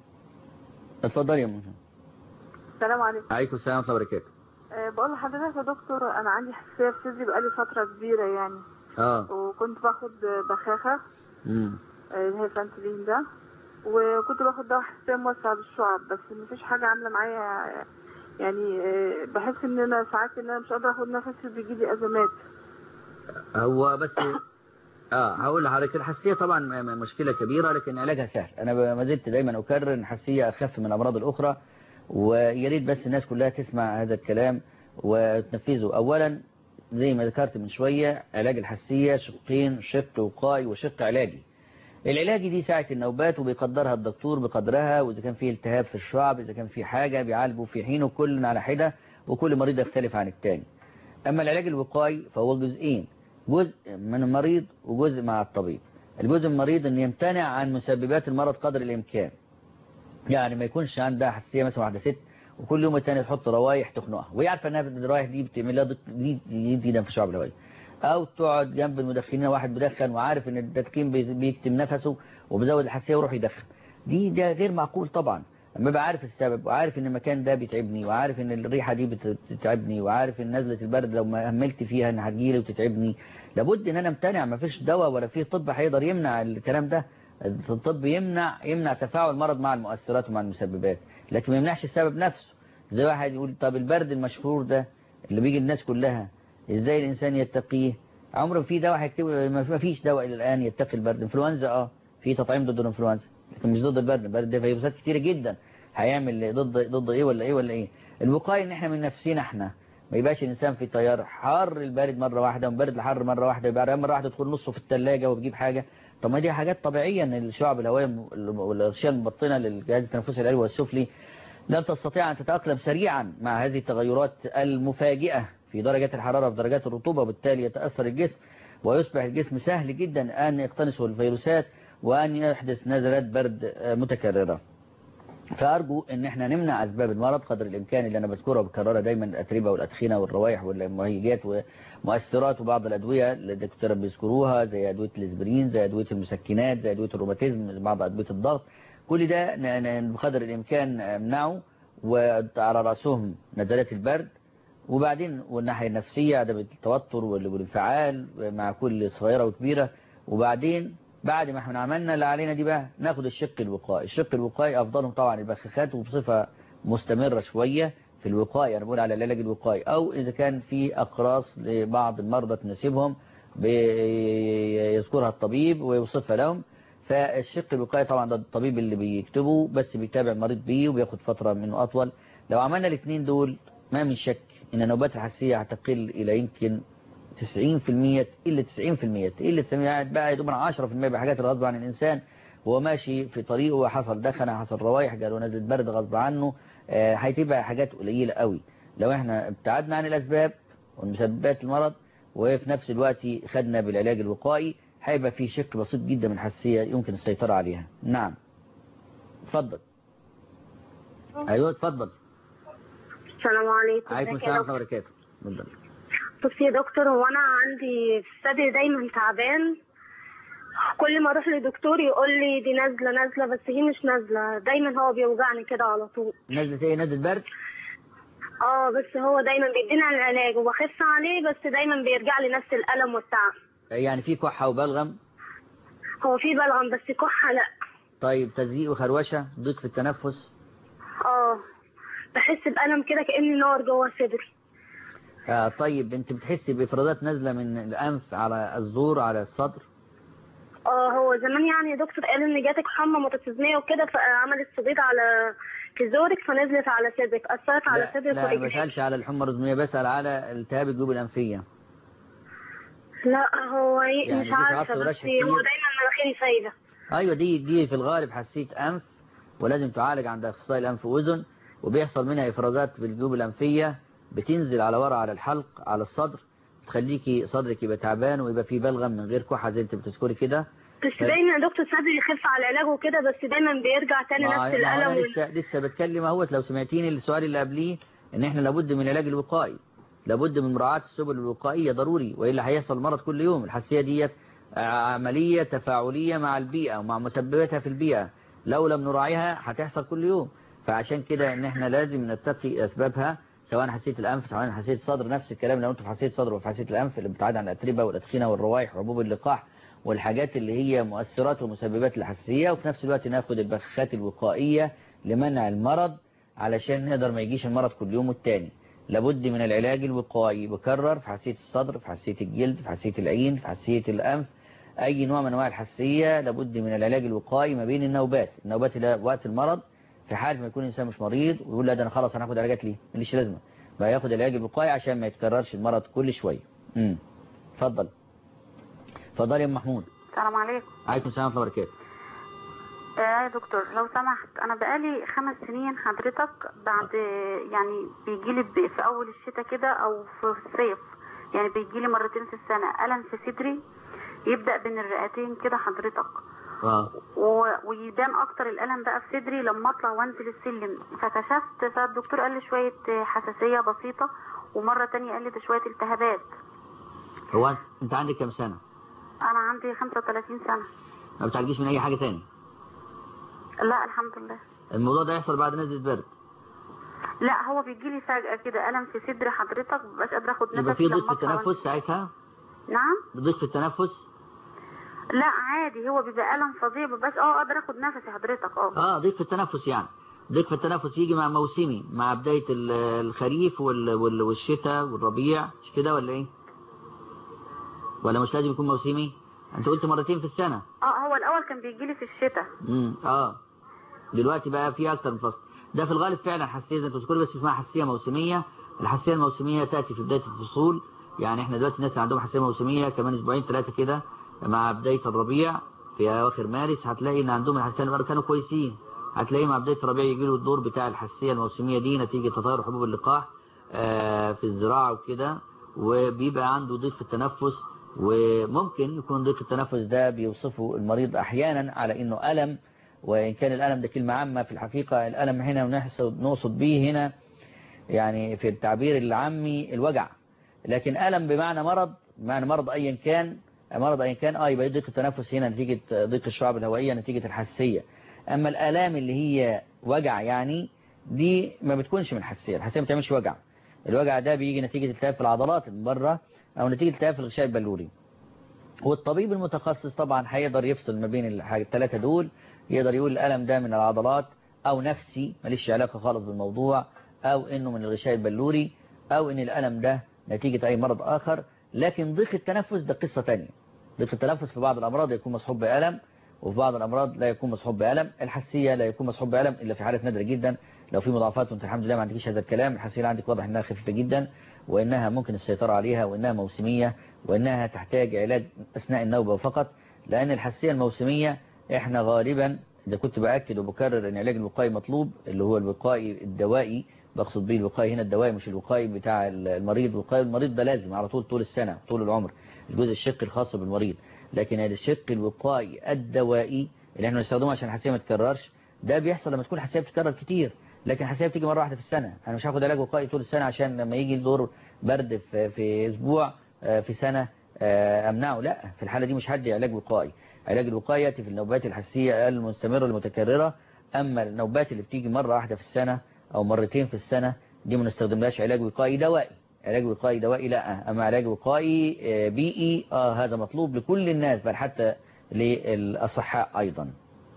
اتفضل يا منى. السلام عليكم. عليكم السلام ورحمة الله وبركاته. أه بقول لحضرتك يا دكتور، أنا عندي حساسية في صدري بقالي فترة كبيرة يعني. اه وكنت باخد بخاخة امم اللي هي فانتلين ده، وكنت باخد دواء حساسية موسع بالشعب، بس مفيش حاجة عاملة معايا يعني. أه بحس إن أنا ساعات إن أنا مش قادرة آخد نفسي وبيجيلي أزمات. هو بس اه هقول لحضرتك الحساسية طبعا مشكلة كبيرة لكن علاجها سهل. انا ما زلت دايما اكرر ان الحساسية اخف من الامراض الاخرى، ويا ريت بس الناس كلها تسمع هذا الكلام وتنفذه. اولا زي ما ذكرت من شوية، علاج الحساسية شقين، شق وقائي وشق علاجي. العلاجي دي ساعة النوبات وبيقدرها الدكتور بقدرها، واذا كان فيه التهاب في الشعب اذا كان فيه حاجة بيعالجه في حينه، كل على حدة وكل مريض يختلف عن التاني. اما العلاج الوقائي فهو جزئين، جزء من المريض وجزء مع الطبيب. الجزء من المريض ان يمتنع عن مسببات المرض قدر الامكان، يعني ما يكونش عندها حساسيه مثلا واحده ست وكل يوم الثاني تحط روايح تخنقها وهي عارفه انها الروايح دي بتعمل لها دي جدا في الشعب الهوائي، او تقعد جنب المدخنين واحد بيدخن وعارف ان التدخين بيكتم نفسه وبيزود الحساسيه ويروح يدخن. دي ده غير معقول طبعا. اما بقى عارف السبب وعارف ان المكان ده بيتعبني وعارف ان الريحه دي بتتعبني وعارف ان نزله البرد لو ما هملت فيها ان هتجيلي وتتعبني، لابد ان انا امتنع. ما فيش دواء ولا فيه طب هيقدر يمنع الكلام ده. الطب يمنع يمنع تفاعل المرض مع المؤثرات ومع المسببات، لكن ما يمنعش السبب نفسه. زي واحد يقول طب البرد المشهور ده اللي بيجي الناس كلها ازاي الانسان يتقيه؟ عمره في دواء هيكتبه؟ ما فيش دواء الى الان يتقي البرد. انفلونزا اه في تطعيم ضد الانفلونزا لكن مش ضد البرد. البرد ده فيروسات كتيره جدا، هيعمل ضد ضد ايه ولا ايه ولا ايه. الوقايه ان احنا من نفسنا احنا، ما يبقاش الانسان في تيار حار البارد مره واحده ومن بارد لحر مره واحده، يبقى مره واحده تدخل نصه في الثلاجه وتجيب حاجه. طب ما دي حاجات طبيعيه ان الشعب الهوائيه والاغشيه المبطنه للجهاز التنفسي العلوي والسفلي لن تستطيع ان تتاقلم سريعا مع هذه التغيرات المفاجئه في درجات الحراره وفي درجات الرطوبه، وبالتالي يتاثر الجسم ويصبح الجسم سهل جدا ان يقتنصه الفيروسات وان يحدث نزلات برد متكرره. فأرجو ان احنا نمنع اسباب المرض قدر الامكان اللي انا بذكرها وبكررها دايما، الاتربه والادخنه والروائح والمهيجات ومؤثرات وبعض الادويه اللي الدكاتره بيذكروها زي ادويه الاسبرين زي ادويه المسكنات زي ادويه الروماتيزم زي بعض ادويه الضغط. كل ده بقدر الامكان نمنعه، وعلى راسهم نزلات البرد، وبعدين والناحيه النفسيه عدم التوتر والانفعال مع كل صغيره وكبيره. وبعدين بعد ما احنا عملنا اللي علينا دي بقى ناخد الشق الوقائي. الشق الوقائي افضلهم طبعا البخاخات وبصفه مستمره شويه في الوقائي، انا بقول على العلاج الوقائي، او اذا كان في اقراص لبعض المرضى تناسبهم بيذكرها الطبيب ويوصفها لهم. فالشق الوقائي طبعا ده الطبيب اللي بيكتبه بس بيتابع المريض بيه وبياخد فتره منه اطول. لو عملنا الاثنين دول ما من شك ان نوبات الحساسيه هتقل الى يمكن تسعين في المية إلا تسعين في المية إلا تسعين يعني بقى يدوب عشرة في المية بحاجات غصب عن الإنسان وهو ماشي في طريقه وحصل دخنه حصل روايح جاله نزلة برد غصب عنه. هتبقى حاجات قليلة قوي لو احنا ابتعدنا عن الأسباب والمسببات المرض وفي نفس الوقت خدنا بالعلاج الوقائي، هيبقى في شق بسيط جدا من الحساسية يمكن السيطرة عليها. نعم اتفضل. ايوه اتفضل. السلام عليكم. عليكم السلام ورحمة الله وبركاته. اتفضل. بصي يا دكتور، هو انا عندي الثدي دايما تعبان، كل ما اروح لدكتور يقول لي دي نازله نازله بس هي مش نازله، دايما هو بيوجعني كده على طول. نزلة ايه؟ نزلة برد؟ اه بس هو دايما بيدينا العلاج وبخف عليه بس دايما بيرجع لي نفس الالم والتعب. يعني في كحه وبلغم؟ هو في بلغم بس كحه لا. طيب تزييق وخروشه، ضيق في التنفس؟ اه بحس بألم كده كأني نار جوه صدري. آه طيب انت بتحسي بافرازات نازله من الانف على الزور على الصدر؟ اه هو زمان يعني يا دكتور قال ان جاتك حمى متسيزميه وكده فعملت صديد على في زورك فنزلت على صدرك، اثرت على صدرك ورجلك. لا انا ما بسالش على الحمى الرزميه، بسال على التهاب الجيوب الانفيه. لا هو يعني مش عارفه بس هو دايما مناخيري سايله. ايوه دي دي في الغالب حساسيه انف ولازم تعالج عند اخصائي الانف واذن، وبيحصل منها افرازات بالجيوب الانفيه بتنزل على ورا على الحلق على الصدر، تخليكي صدرك يبقى تعبان ويبقى فيه بلغم من غير كحه زي انت بتذكري كده. بس ف... دايما يا دكتور صدري يخف على العلاج وكده، بس دايما بيرجع تاني ما نفس ما الألم أنا وال... لسه لسه بتكلم اهوت. لو سمعتيني السؤال اللي قبليه ان احنا لابد من العلاج الوقائي، لابد من مراعاة السبل الوقائية ضروري، وإلا هيحصل مرض كل يوم. الحساسية ديت عملية تفاعلية مع البيئة ومع مسبباتها في البيئة، لو لم نراعيها هتحصل كل يوم. فعشان كده ان احنا لازم نتقي اسبابها، سواء حساسية الانف سواء حساسية الصدر. نفس الكلام لو انتوا في حساسية الصدر وفي حساسية الانف اللي بتعاد عن الاتربة والادخنة والروائح وحبوب اللقاح والحاجات اللي هي مؤثرات ومسببات الحساسية، وفي نفس الوقت ناخد البخاخات الوقائية لمنع المرض علشان نقدر ما يجيش المرض كل يوم والتاني. لابد من العلاج الوقائي، بكرر، في حساسية الصدر، في حساسية الجلد، في حساسية العين، في حساسية الأنف، أي نوع من أنواع الحساسية لابد من العلاج الوقائي ما بين النوبات. النوبات اللي وقت المرض في حال ما يكون الإنسان مش مريض ويقول لا ده أنا خلاص أنا هاخد علاجات ليه؟ ماليش لازمة، بقى ياخد العلاج الوقائي عشان ما يتكررش المرض كل شوية. امم اتفضل. اتفضل يا أم محمود. السلام عليكم. عليكم السلام ورحمة الله وبركاته. يا دكتور لو سمحت، انا بقالي خمس سنين حضرتك بعد يعني بيجيلي في اول الشتاء كده او في الصيف، يعني بيجيلي مرتين في السنة ألم في صدري يبدأ بين الرئتين كده حضرتك. اه ويبان اكتر الألم بقى في صدري لما اطلع وانزل السلم. فكشفت فالدكتور قال لي شوية حساسية بسيطة، ومرة تانية قال لي ده شوية التهابات. هو انت عندك كم سنة؟ انا عندي خمسة وثلاثين سنة. ما بتعالجيش من اي حاجة تاني؟ لا الحمد لله. الموضوع ده يحصل بعد نزلة برد؟ لا هو بيجي لي فجأة كده ألم في صدري حضرتك، مبقاش قادرة اخد نفسي. يبقى في ضيق في التنفس ساعتها؟ نعم؟ ضيق في التنفس؟ لا عادي، هو بيبقى ألم فظيع، مبقاش اه قادرة اخد نفسي حضرتك. اه اه ضيق في التنفس. يعني ضيق في التنفس يجي مع موسمي، مع بداية الخريف والشتاء والربيع، مش كده ولا ايه؟ ولا مش لازم يكون موسمي؟ انت قلت مرتين في السنة. اه هو الاول كان بيجي لي في الشتاء. امم اه دلوقتي بقى في اكتر من فصل. ده في الغالب فعلا حساسية زي ما بتذكري، بس اسمها حساسية موسمية. الحساسية الموسمية تأتي في بداية الفصول، يعني احنا دلوقتي الناس اللي عندهم حساسية موسمية كمان اسبوعين ثلاثة كده مع بداية الربيع في اواخر مارس هتلاقي ان عندهم الحساسية اللي كانوا كويسين، هتلاقي مع بداية الربيع يجي له الدور بتاع الحساسية الموسمية دي نتيجة تطاير حبوب اللقاح آه في الزراعة وكده، وبيبقى عنده ضيق في التنفس. وممكن يكون ضيق التنفس ده بيوصفه المريض احيانا على انه ألم، وإن كان الألم ده كلمة عامة، في الحقيقة الألم هنا ونحصد نقصد به هنا يعني في التعبير العامي الوجع، لكن ألم بمعنى مرض، بمعنى مرض أيا كان، مرض أيا كان اه يبقى ضيق التنفس هنا نتيجة ضيق الشعب الهوائية نتيجة الحساسية. أما الآلام اللي هي وجع يعني دي ما بتكونش من الحساسية. الحساسية ما بتعملش وجع، الوجع ده بيجي نتيجة التهاب في العضلات من بره أو نتيجة التهاب في الغشاء البلوري. والطبيب المتخصص طبعا هيقدر يفصل ما بين الثلاثة دول، يقدر يقول الألم ده من العضلات أو نفسي ماليش علاقة خالص بالموضوع، أو إنه من الغشاء البلوري، أو إن الألم ده نتيجة أي مرض آخر. لكن ضيق التنفس ده قصة تانية. ضيق التنفس في بعض الأمراض يكون مصحوب بألم، وفي بعض الأمراض لا يكون مصحوب بألم. الحساسية لا يكون مصحوب بألم إلا في حالات نادرة جدا، لو في مضاعفات وانت الحمد لله ما عندكيش هذا الكلام. الحساسية عندك واضح إنها خفيفة جدا، وإنها ممكن السيطرة عليها، وإنها موسمية، وإنها تحتاج علاج أثناء النوبة فقط. لأن الحساسية الموسمية إحنا غالبا إذا كنت بأكد وبكرر أن العلاج الوقائي مطلوب، اللي هو الوقائي الدوائي، بقصد به الوقائي هنا الدوائي مش الوقائي بتاع المريض. وقائي المريض ده لازم على طول طول السنة طول العمر، الجزء الشق الخاص بالمريض. لكن الشق الوقائي الدوائي اللي احنا بنستخدمه عشان الحساسية ما تتكررش، ده بيحصل لما تكون الحساسية بتتكرر كتير. لكن الحساسية بتيجي مرة واحدة في السنة، أنا مش هاخد علاج وقائي طول السنة عشان لما يجي دور برد في, في أسبوع في سنة أمنعه. لا، في الحالة دي مش هدي علاج وقائي. علاج الوقاية يأتي في النوبات الحساسية المستمرة المتكررة. أما النوبات اللي بتيجي مرة واحدة في السنة أو مرتين في السنة دي ما نستخدملاش علاج وقائي دوائي. علاج وقائي دوائي لا، أما علاج وقائي بيئي آه هذا مطلوب لكل الناس، بل حتى للأصحاء أيضا.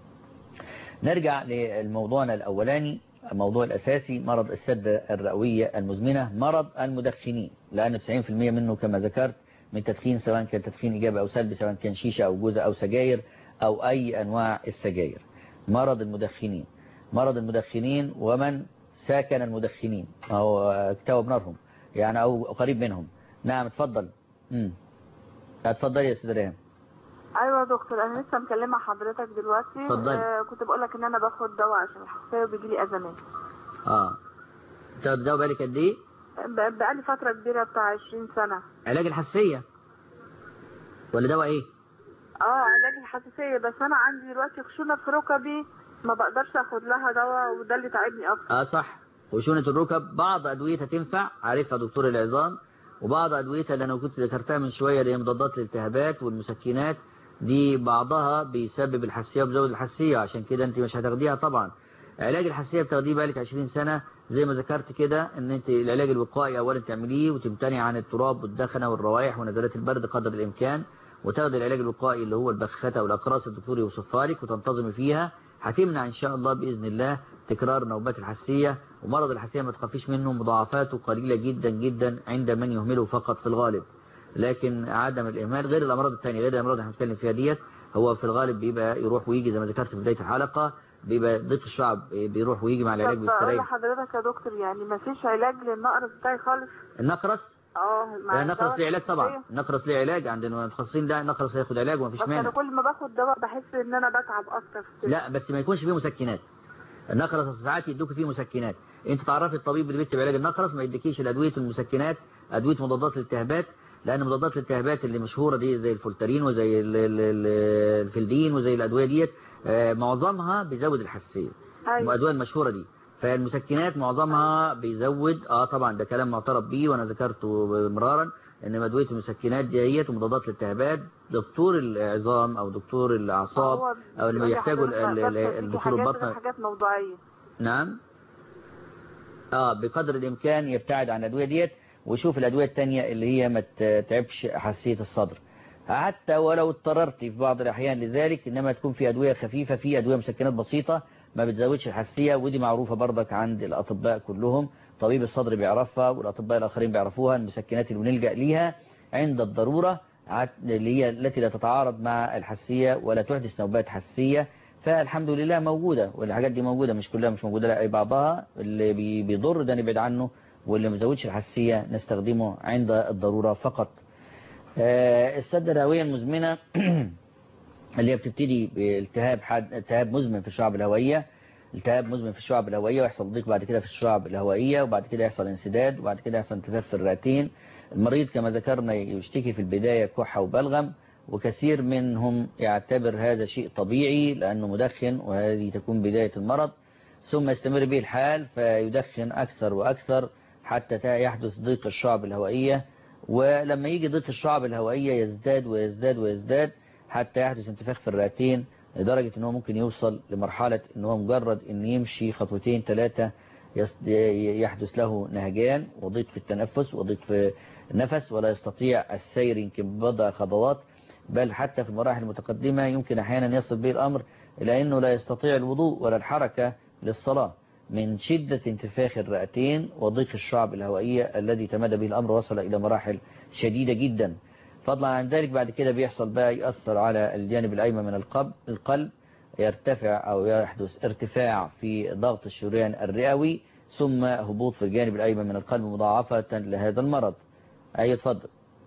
نرجع لموضوعنا الأولاني، الموضوع الأساسي مرض السدة الرئوية المزمنة، مرض المدخنين، لأن تسعين بالمئة منه كما ذكرت من تدخين، سواء كان تدخين إيجابي أو سلبي، سواء كان شيشة أو جوزة أو سجاير أو أي أنواع السجاير. مرض المدخنين، مرض المدخنين ومن ساكن المدخنين أو اكتوى بنارهم يعني أو قريب منهم. نعم اتفضل. امم اتفضل يا أستاذ ريهام. ايوه يا دكتور، انا لسه مكلمه حضرتك دلوقتي. آه كنت بقول لك ان انا باخد دواء عشان الحساسيه وبيجي لي ازمات. اه بتاخد دواء بقالك قد ايه؟ بقالي فتره كبيره بتاع عشرين سنة. علاج الحساسيه ولا دواء ايه؟ اه علاج الحساسيه، بس انا عندي دلوقتي خشونه في ركبي ما بقدرش اخد لها دواء، وده اللي تعبني اكتر. اه صح، خشونة الركب بعض أدويتها تنفع، عارفها دكتور العظام، وبعض أدويتها اللي أنا كنت ذكرتها من شوية اللي هي مضادات الالتهابات والمسكنات دي بعضها بيسبب الحساسية وبيزود الحساسية، عشان كده أنت مش هتاخديها طبعا. علاج الحساسية بتاخديه بقالك عشرين سنة زي ما ذكرت كده، ان انت العلاج الوقائي اولا تعمليه وتمتنع عن التراب والدخنة والروائح ونزلات البرد قدر الامكان، وتاخد العلاج الوقائي اللي هو البخاخات او الاقراص الدكتور يوصفها لك وتنتظمي فيها، هتمنع ان شاء الله باذن الله تكرار نوبات الحساسية. ومرض الحساسية ما تخافيش منه، مضاعفاته قليلة جدا جدا عند من يهمله فقط في الغالب، لكن عدم الاهمال غير الامراض الثانية غير الامراض اللي هنتكلم فيها ديت هو في الغالب بيبقى يروح ويجي زي ما ذكرت في بداية الحلقة، بيبقى ضيق الشعب بيروح ويجي مع العلاج بيستريح. بيستريح. لحضرتك يا دكتور يعني ما فيش علاج للنقرس بتاعي خالص؟ النقرس اه مع النقرس ليه علاج طبعا، النقرس ليه علاج عند المتخصصين، ده النقرس هياخد علاج ومفيش بس مانع. انا كل ما باخد دواء بحس ان انا بتعب اكتر في لا بس ما يكونش فيه مسكنات. النقرس ساعات يدوك فيه مسكنات، انت تعرفي الطبيب اللي بيكتب علاج النقرس ما يديكيش الادويه المسكنات، ادويه مضادات الالتهابات، لان مضادات الالتهابات اللي مشهوره دي زي الفولتارين وزي الفلدين وزي الادويه ديت معظمها بيزود الحساسيه. أيوة. الادويه المشهوره دي، فالمسكنات معظمها بيزود اه طبعا ده كلام معترف بيه وانا ذكرته مرارا ان ادويه المسكنات ديت ومضادات الالتهابات دكتور العظام او دكتور الاعصاب او اللي بيحتاجوا الدكتور البطن حاجات موضوعيه. نعم اه بقدر الامكان يبتعد عن الادويه ديت ويشوف الادويه الثانيه اللي هي ما تعبش حساسيه الصدر، حتى ولو اضطررت في بعض الاحيان لذلك، انما تكون في ادويه خفيفه، في ادويه مسكنات بسيطه ما بتزودش الحساسيه، ودي معروفه برضك عند الاطباء كلهم، طبيب الصدر بيعرفها والاطباء الاخرين بيعرفوها، المسكنات اللي بنلجا ليها عند الضروره اللي هي التي لا تتعارض مع الحساسيه ولا تحدث نوبات حساسيه، فالحمد لله موجوده، والحاجات دي موجوده مش كلها مش موجوده، لا اي بعضها اللي بيضر ده نبعد عنه، واللي ما يزودش الحساسيه نستخدمه عند الضروره فقط. السد الهويه المزمنه اللي هي بتبتدي بالتهاب حد التهاب مزمن في الشعب الهوائيه، التهاب مزمن في الشعب الهوائيه ويحصل ضيق بعد كده في الشعب الهوائيه، وبعد كده يحصل انسداد، وبعد كده يحصل انتفاخ في الرئتين. المريض كما ذكرنا يشتكي في البدايه كحه وبلغم، وكثير منهم يعتبر هذا شيء طبيعي لانه مدخن وهذه تكون بدايه المرض، ثم يستمر به الحال فيدخن اكثر واكثر حتى يحدث ضيق الشعب الهوائيه، ولما يجي ضيق الشعب الهوائيه يزداد ويزداد ويزداد حتى يحدث انتفاخ في الرئتين، لدرجة ان هو ممكن يوصل لمرحلة ان هو مجرد ان يمشي خطوتين ثلاثة يحدث له نهجان وضيق في التنفس وضيق في النفس ولا يستطيع السير يمكن بضع خطوات، بل حتى في المراحل المتقدمة يمكن احيانا يصل به الامر الى انه لا يستطيع الوضوء ولا الحركة للصلاة من شدة انتفاخ الرئتين وضيق الشعب الهوائية الذي تمدى به الامر وصل الى مراحل شديدة جدا. فضلا عن ذلك بعد كده بيحصل بقى يأثر على الجانب الأيمن من القلب القلب يرتفع أو يحدث ارتفاع في ضغط الشريان الرئوي، ثم هبوط في الجانب الأيمن من القلب مضاعفة لهذا المرض. أي اتفضل.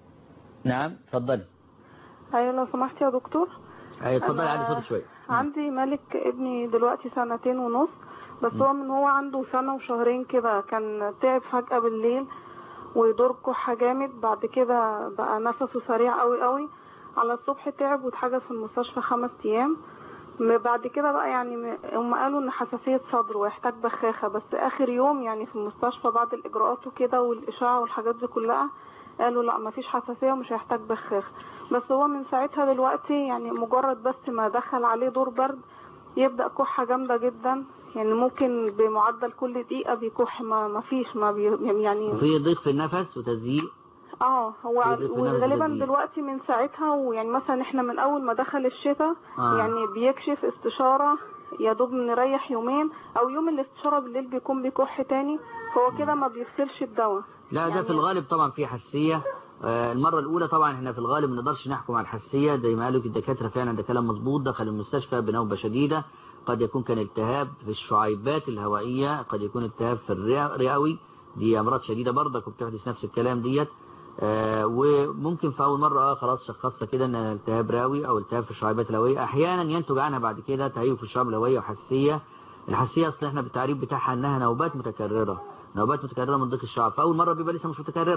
نعم اتفضلي. أيوة لو سمحت يا دكتور. أي اتفضلي عندي صوت شوية. عندي مالك ابني دلوقتي سنتين ونص، بس م. هو من هو عنده سنة وشهرين كده كان تعب فجأة بالليل ويدور كحة جامد، بعد كده بقى نفسه سريع قوي قوي، على الصبح تعب واتحجز في المستشفى خمس ايام، بعد كده بقى يعني هم قالوا ان حساسية صدر ويحتاج بخاخة، بس اخر يوم يعني في المستشفى بعد الاجراءات وكده والاشعة والحاجات دي كلها قالوا لا مفيش حساسية ومش هيحتاج بخاخة، بس هو من ساعتها دلوقتي يعني مجرد بس ما دخل عليه دور برد يبدأ كحة جامدة جدا، يعني ممكن بمعدل كل دقيقة بيكح، ما ما فيش ما بي يعني وفي ضيق في النفس وتزييق. اه هو وغالبا دلوقتي من ساعتها، ويعني مثلا احنا من اول ما دخل الشتاء آه. يعني بيكشف استشارة يا دوب نريح يومين او يوم الاستشارة بالليل بيكون بيكح تاني، هو كده ما بيفصلش الدواء. لا يعني ده في الغالب طبعا في حساسية. آه المرة الأولى طبعا احنا في الغالب ما نقدرش نحكم على الحساسية زي ما قالوا الدكاترة، فعلا ده كلام مظبوط، دخل المستشفى بنوبة شديدة، قد يكون كان التهاب في الشعيبات الهوائية، قد يكون التهاب في الرئوي، دي أمراض شديدة برضك وبتحدث نفس الكلام ديت. آه وممكن في أول مرة آه خلاص شخصت كده ان التهاب رئوي أو التهاب في الشعيبات الهوائية، أحيانا ينتج عنها بعد كده تهيج في الشعب الهوائية وحساسية. الحساسية أصلا احنا بالتعريف بتاعها أنها نوبات متكررة، نوبات متكررة من ضيق الشعب، فأول مرة بيبقى لسه مش متكررة،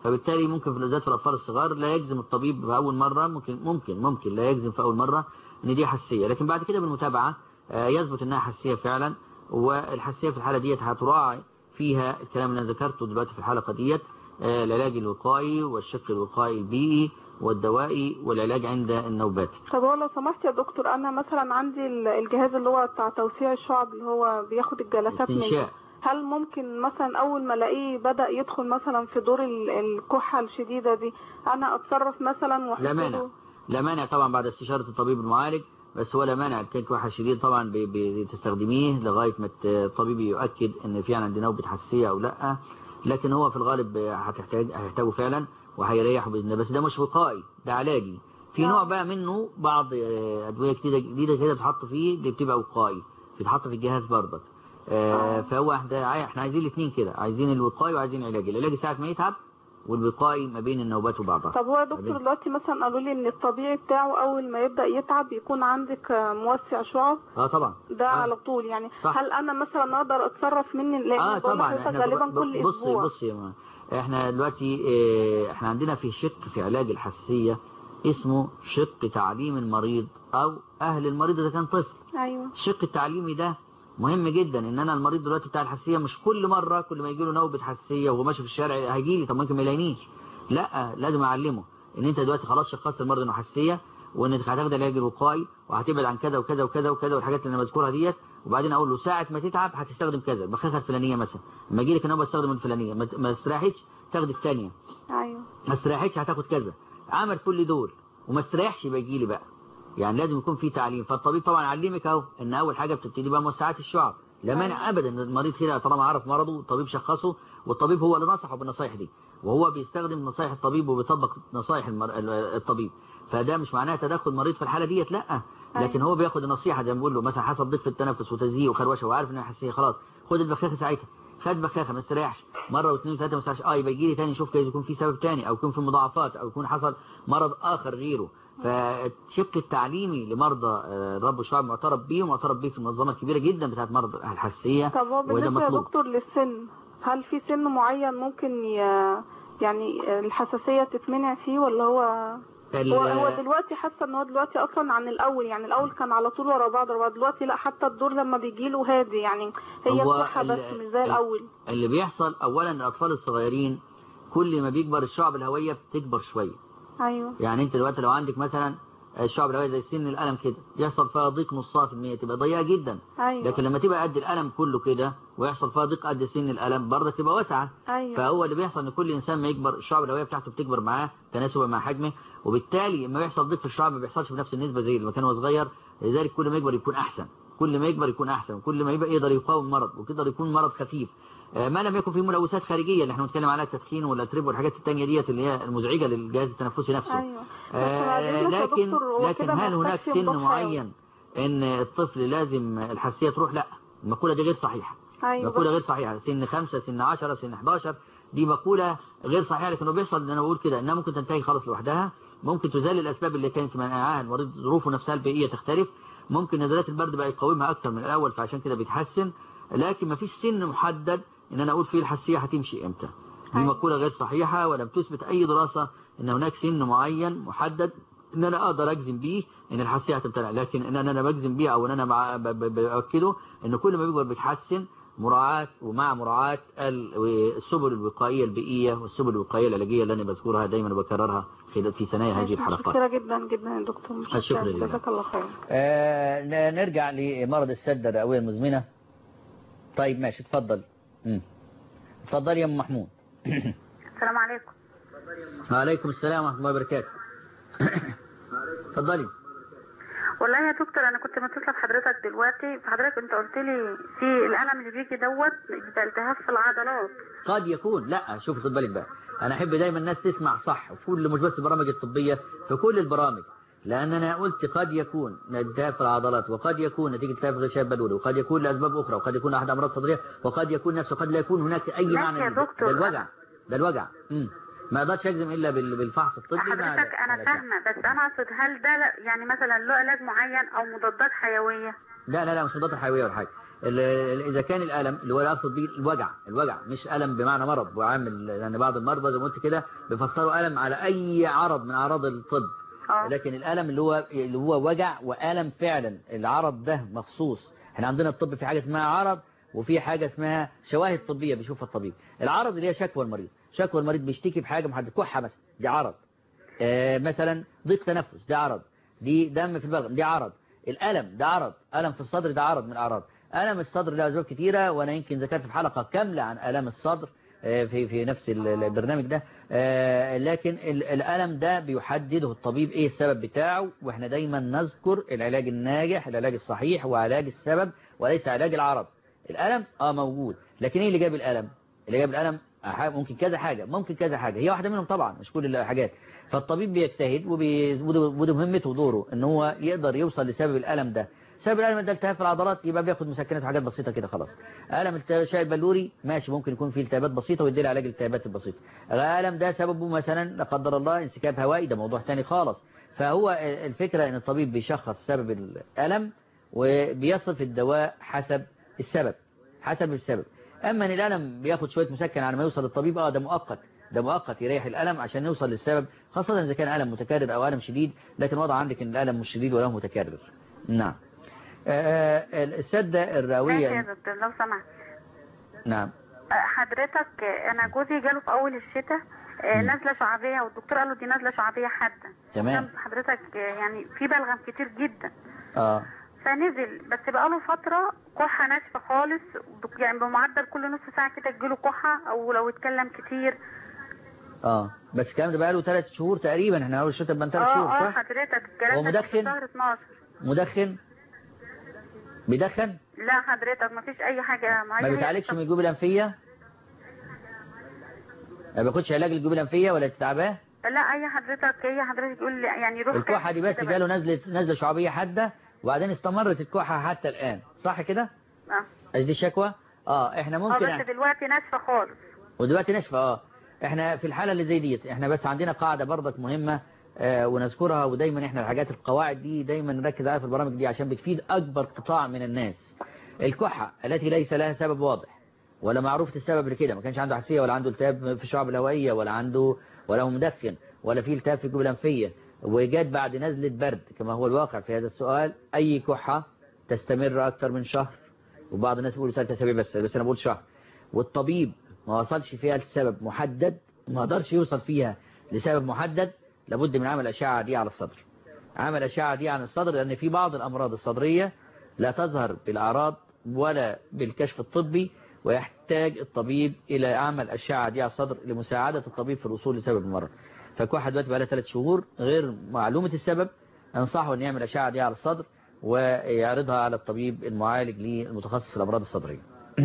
فبالتالي ممكن في بالذات في الأطفال الصغار لا يجزم الطبيب في أول مرة، ممكن ممكن ممكن لا يجزم في أول مرة إن دي حساسية، لكن بعد كده بالمتابعة يثبت إنها حساسية فعلا. والحساسية في الحالة ديت هتراعي فيها الكلام اللي أنا ذكرته دلوقتي في الحلقة ديت، العلاج الوقائي والشق الوقائي البيئي والدوائي والعلاج عند النوبات. طب هو لو سمحت يا دكتور، انا مثلا عندي الجهاز اللي هو بتاع توسيع الشعب اللي هو بياخد الجلسات منه، هل ممكن مثلا اول ما الاقيه بدأ يدخل مثلا في دور الكحة الشديدة دي انا اتصرف مثلا واحط له؟ لا مانع، لا مانع طبعا بعد استشارة الطبيب المعالج، بس ولا مانع الكحة الشديد طبعا بتستخدميه لغاية ما الطبيب يؤكد ان في عندي نوبة حساسية او لا، لكن هو في الغالب هتحتاج هيحتاجه فعلا وهيريحه باذن الله، بس ده مش وقائي، ده علاجي. في نعم. نوع بقى منه بعض ادويه جديده جديده كده بتحط فيه اللي بتبقى وقائي، بتحط في الجهاز برضك. آه فهو احنا احنا عايزين الاثنين كده، عايزين الوقائي وعايزين العلاج، العلاج ساعه ما يتعب والوقائي ما بين النوبات وبعضها. طب هو يا دكتور دلوقتي مثلا قالوا لي ان الطبيعي بتاعه اول ما يبدا يتعب يكون عندك موسع شعب. اه طبعا ده آه. على طول يعني صح. هل انا مثلا اقدر اتصرف مني لان اه طبعا احنا غالبا كل بصي اسبوع؟ بصي بصي احنا دلوقتي اه احنا عندنا في شق في علاج الحساسيه اسمه شق تعليم المريض او اهل المريض اذا كان طفل. ايوه الشق التعليمي ده مهم جدا، ان انا المريض دلوقتي بتاع الحساسيه مش كل مره كل ما يجي له نوبه حساسيه وهو ماشي في الشارع هيجي لي، طب ممكن ما يلاقينيش، لا لازم اعلمه ان انت دلوقتي خلاص شخصت المرض انه حساسيه، وانك هتاخد العلاج الوقائي وهتبعد عن كذا وكذا وكذا وكذا والحاجات اللي انا بذكرها ديت، وبعدين اقول له ساعه ما تتعب هتستخدم كذا البخاخه الفلانيه مثلا، لما يجي لك نوبه تستخدم الفلانيه، ما استريحتش تاخد الثانيه، ايوه ما استريحتش هتاخد كذا، عمل كل دول وما استريحش يبقى يجي لي بقى. يعني لازم يكون في تعليم، فالطبيب طبعا علمك اهو ان اول حاجه بتبتدي بقى موسعات الشعب، لا مانع ابدا ان المريض كده طالما عرف مرضه الطبيب شخصه والطبيب هو اللي نصحه بالنصايح دي وهو بيستخدم نصايح الطبيب وبيطبق نصايح المر... الطبيب، فده مش معناه تدخل مريض في الحاله ديت لا، لكن هو بياخد النصيحه زي ما بقول له مثلا حسب ضيق في التنفس وتزييق وخروشه وعارف انها حساسيه خلاص خد البخاخه ساعتها، خد بخاخه ما استريحش مره واثنين وثلاثه ما استريحش اه يبقى يجي لي ثاني نشوف كده يكون في سبب ثاني او يكون في مضاعفات او يكون حصل مرض اخر غيره. فالشق التعليمي لمرضى الرب والشعب معترف بيه ومعترف بيه في المنظمه الكبيره جدا بتاعت مرضى الحساسيه. طب هو بالنسبه يا دكتور للسن، هل في سن معين ممكن ي... يعني الحساسيه تتمنع فيه ولا هو هو, هو دلوقتي حاسه ان هو دلوقتي اصلا عن الاول، يعني الاول كان على طول ورا بعض ورا بعض، دلوقتي لا حتى الدور لما بيجي له هادي، يعني هي الصحه بس مش زي الاول. اللي بيحصل اولا الاطفال الصغيرين كل ما بيكبر الشعب الهويه بتكبر شويه. ايوه يعني انت دلوقتي لو عندك مثلا الشعب الهويه زي سن القلم كده يحصل فيها ضيق نصها في المية تبقى ضيقه جدا. أيوة. لكن لما تبقى قد القلم كله كده ويحصل فيها ضيق قد سن القلم برضه تبقى واسعه. أيوة. فهو اللي بيحصل ان كل انسان ما يكبر الشعب الهويه بتاعته بتكبر معاه تناسبا مع حجمه، وبالتالي لما يحصل ضيق في الشعب ما بيحصلش بنفس النسبه زي لما كان هو صغير، لذلك كل ما يكبر يكون احسن، كل ما يكبر يكون احسن، كل ما يبقى يقدر يقاوم مرض ويقدر يكون مرض خفيف ما لم يكن فيه ملوثات خارجيه اللي احنا بنتكلم عليها التدخين والاتربه والحاجات الثانيه ديت اللي هي المزعجه للجهاز التنفسي نفسه. أيوة. آه لكن لكن هل هناك سن معين ان الطفل لازم الحساسيه تروح؟ لا، المقوله دي غير صحيحه. أيوة. مقوله غير صحيحه، سن خمسة سن عشرة سن حداشر دي مقوله غير صحيحه، لكنه بيحصل ان انا بقول كده انها ممكن تنتهي خالص لوحدها، ممكن تزال الاسباب اللي كانت منعها المريض ظروفه نفسها البيئيه تختلف، ممكن نزلات البرد بقى يقاومها اكثر من الاول فعشان كده بيتحسن، لكن ما فيش سن محدد ان انا اقول فيه الحساسيه هتمشي امتى. دي مقوله غير صحيحه ولم تثبت اي دراسه ان هناك سن معين محدد ان انا اقدر اجزم بيه ان الحساسيه هتمتنع، لكن ان انا بجزم بيه او ان انا مع باكده ان كل ما بيكبر بيتحسن مراعاه ومع مراعاه السبل الوقائيه البيئيه والسبل الوقائيه العلاجيه اللي انا بذكرها دايما وبكررها في ثنايا هذه الحلقات. شكرا جدا جدا يا دكتور. شكرا لله. جزاك الله خير. آه نرجع لمرض السده الرئويه المزمنه. طيب ماشي اتفضل. امم اتفضل يا ام محمود. السلام عليكم. وعليكم السلام ورحمه الله وبركاته. اتفضلي. والله يا دكتور انا كنت متصله بحضرتك دلوقتي، فحضرتك انت قلت لي في الالم اللي بيجي دوت بيبقى التهاب في العضلات. قد يكون، لا شوف خد بالك بقى، انا احب دايما الناس تسمع صح في كل مش بس البرامج الطبيه، في كل البرامج، لان انا قلت قد يكون التهاب في العضلات وقد يكون نتيجه التهاب غشاء البلوري وقد يكون لاسباب اخرى وقد يكون احد امراض صدريه وقد يكون نفسه قد لا يكون هناك اي معنى. يا دكتور ده الوجع ده الوجع امم ما اقدرش اجزم الا بالفحص الطبي. حضرتك انا فاهمه بس انا اقصد هل ده يعني مثلا له علاج معين او مضادات حيويه؟ لا لا لا مش مضادات حيويه ولا حاجه. إذا كان الألم اللي هو أقصد به الوجع الوجع مش ألم بمعنى مرض وعامل، لأن بعض المرضى زي ما قلت كده بيفسروا ألم على أي عرض من أعراض الطب. أوه. لكن الألم اللي هو اللي هو وجع وألم فعلا، العرض ده مخصوص. احنا عندنا الطب في حاجة اسمها عرض وفي حاجة اسمها شواهد طبية بيشوفها الطبيب. العرض اللي هي شكوى المريض، شكوى المريض بيشتكي بحاجة محددة، كحة مثلا دي عرض، آه مثلا ضيق تنفس ده عرض، دي دم في البلغم دي عرض، الألم ده عرض، ألم في الصدر ده عرض من الأعراض. ألم الصدر له أسباب كتيرة، وأنا يمكن ذكرت في حلقة كاملة عن ألم الصدر في في نفس البرنامج ده. لكن الألم ده بيحدده الطبيب إيه السبب بتاعه، وإحنا دايما نذكر العلاج الناجح، العلاج الصحيح وعلاج السبب وليس علاج العرض. الألم آه موجود، لكن إيه اللي جاب الألم؟ اللي جاب الألم ممكن كذا حاجة، ممكن كذا حاجة، هي واحدة منهم طبعا مش كل الحاجات. فالطبيب بيجتهد وده مهمته ودوره ان هو يقدر يوصل لسبب الألم ده. سبب الألم ده التهاب في العضلات، يبقى بياخد مسكنات وحاجات بسيطة كده خلاص. ألم الشاي البلوري ماشي، ممكن يكون فيه التهابات بسيطة ويديله علاج الالتهابات البسيطة. الألم ده سببه مثلا لا قدر الله انسكاب هوائي، ده موضوع تاني خالص. فهو الفكرة ان الطبيب بيشخص سبب الألم وبيصف الدواء حسب السبب حسب السبب. أما ان الألم بياخد شوية مسكن على ما يوصل للطبيب، اه ده مؤقت، ده مؤقت يريح الألم عشان نوصل للسبب، خاصة إذا كان ألم متكرر أو ألم شديد. لكن وضع عندك إن الألم مش شديد ولا متكرر. نعم. السدة الرئوية. ماشي يا دكتور لو سمحت. نعم. حضرتك أنا جوزي جاله في أول الشتاء نزلة شعبية، والدكتور قال له دي نزلة شعبية حادة. تمام. حضرتك يعني في بلغم كتير جدا. اه. فنزل بس بقاله فترة كحة ناشفة خالص، يعني بمعدل كل نص ساعة كده تجيله كحة أو لو اتكلم كتير. اه بس الكلام ده بقاله ثلاث شهور تقريبا، احنا اول الشتاء بقى ثلاث شهور صح؟ اه اه حضرتك الكلام ده في شهر اتناشر. مدخن؟ بيدخن؟ لا حضرتك ما فيش اي حاجة. ما بيتعالجش من الجيوب الانفية؟ ما بياخدش علاج الجيوب الانفية ولا تعباه؟ لا اي حضرتك هي حضرتك يقول يعني روح. الكحة دي بس جاله نزلة نزلة شعبية حادة وبعدين استمرت الكحة حتى الآن صح كده؟ اه. دي شكوى؟ اه احنا ممكن اه بس دلوقتي ناشفة خالص. ودلوقتي ناشفة اه. احنا في الحالة اللي زي ديت احنا بس عندنا قاعدة برضك مهمة آه ونذكرها، ودايما احنا الحاجات القواعد دي دايما نركز عليها في البرامج دي عشان بتفيد اكبر قطاع من الناس. الكحة التي ليس لها سبب واضح ولا معروفة السبب لكده، ما كانش عنده حساسية ولا عنده التهاب في الشعب الهوائية ولا عنده ولا هو مدخن ولا في التهاب في الجيوب الانفية، وجات بعد نزلة برد كما هو الواقع في هذا السؤال، اي كحة تستمر اكتر من شهر، وبعض الناس بيقولوا ثلاث اسابيع بس بس انا بقول شهر، والطبيب ما وصلش فيها لسبب محدد، ما قدرش يوصل فيها لسبب محدد، لابد من عمل أشعة دي على الصدر. عمل أشعة دي عن الصدر لأن في بعض الأمراض الصدرية لا تظهر بالأعراض ولا بالكشف الطبي، ويحتاج الطبيب إلى عمل أشعة دي على الصدر لمساعدة الطبيب في الوصول لسبب المرض. فكواحد دلوقتي بقى لها ثلاث شهور غير معلومة السبب، أنصحه أن يعمل أشعة دي على الصدر ويعرضها على الطبيب المعالج للمتخصص في الأمراض الصدرية.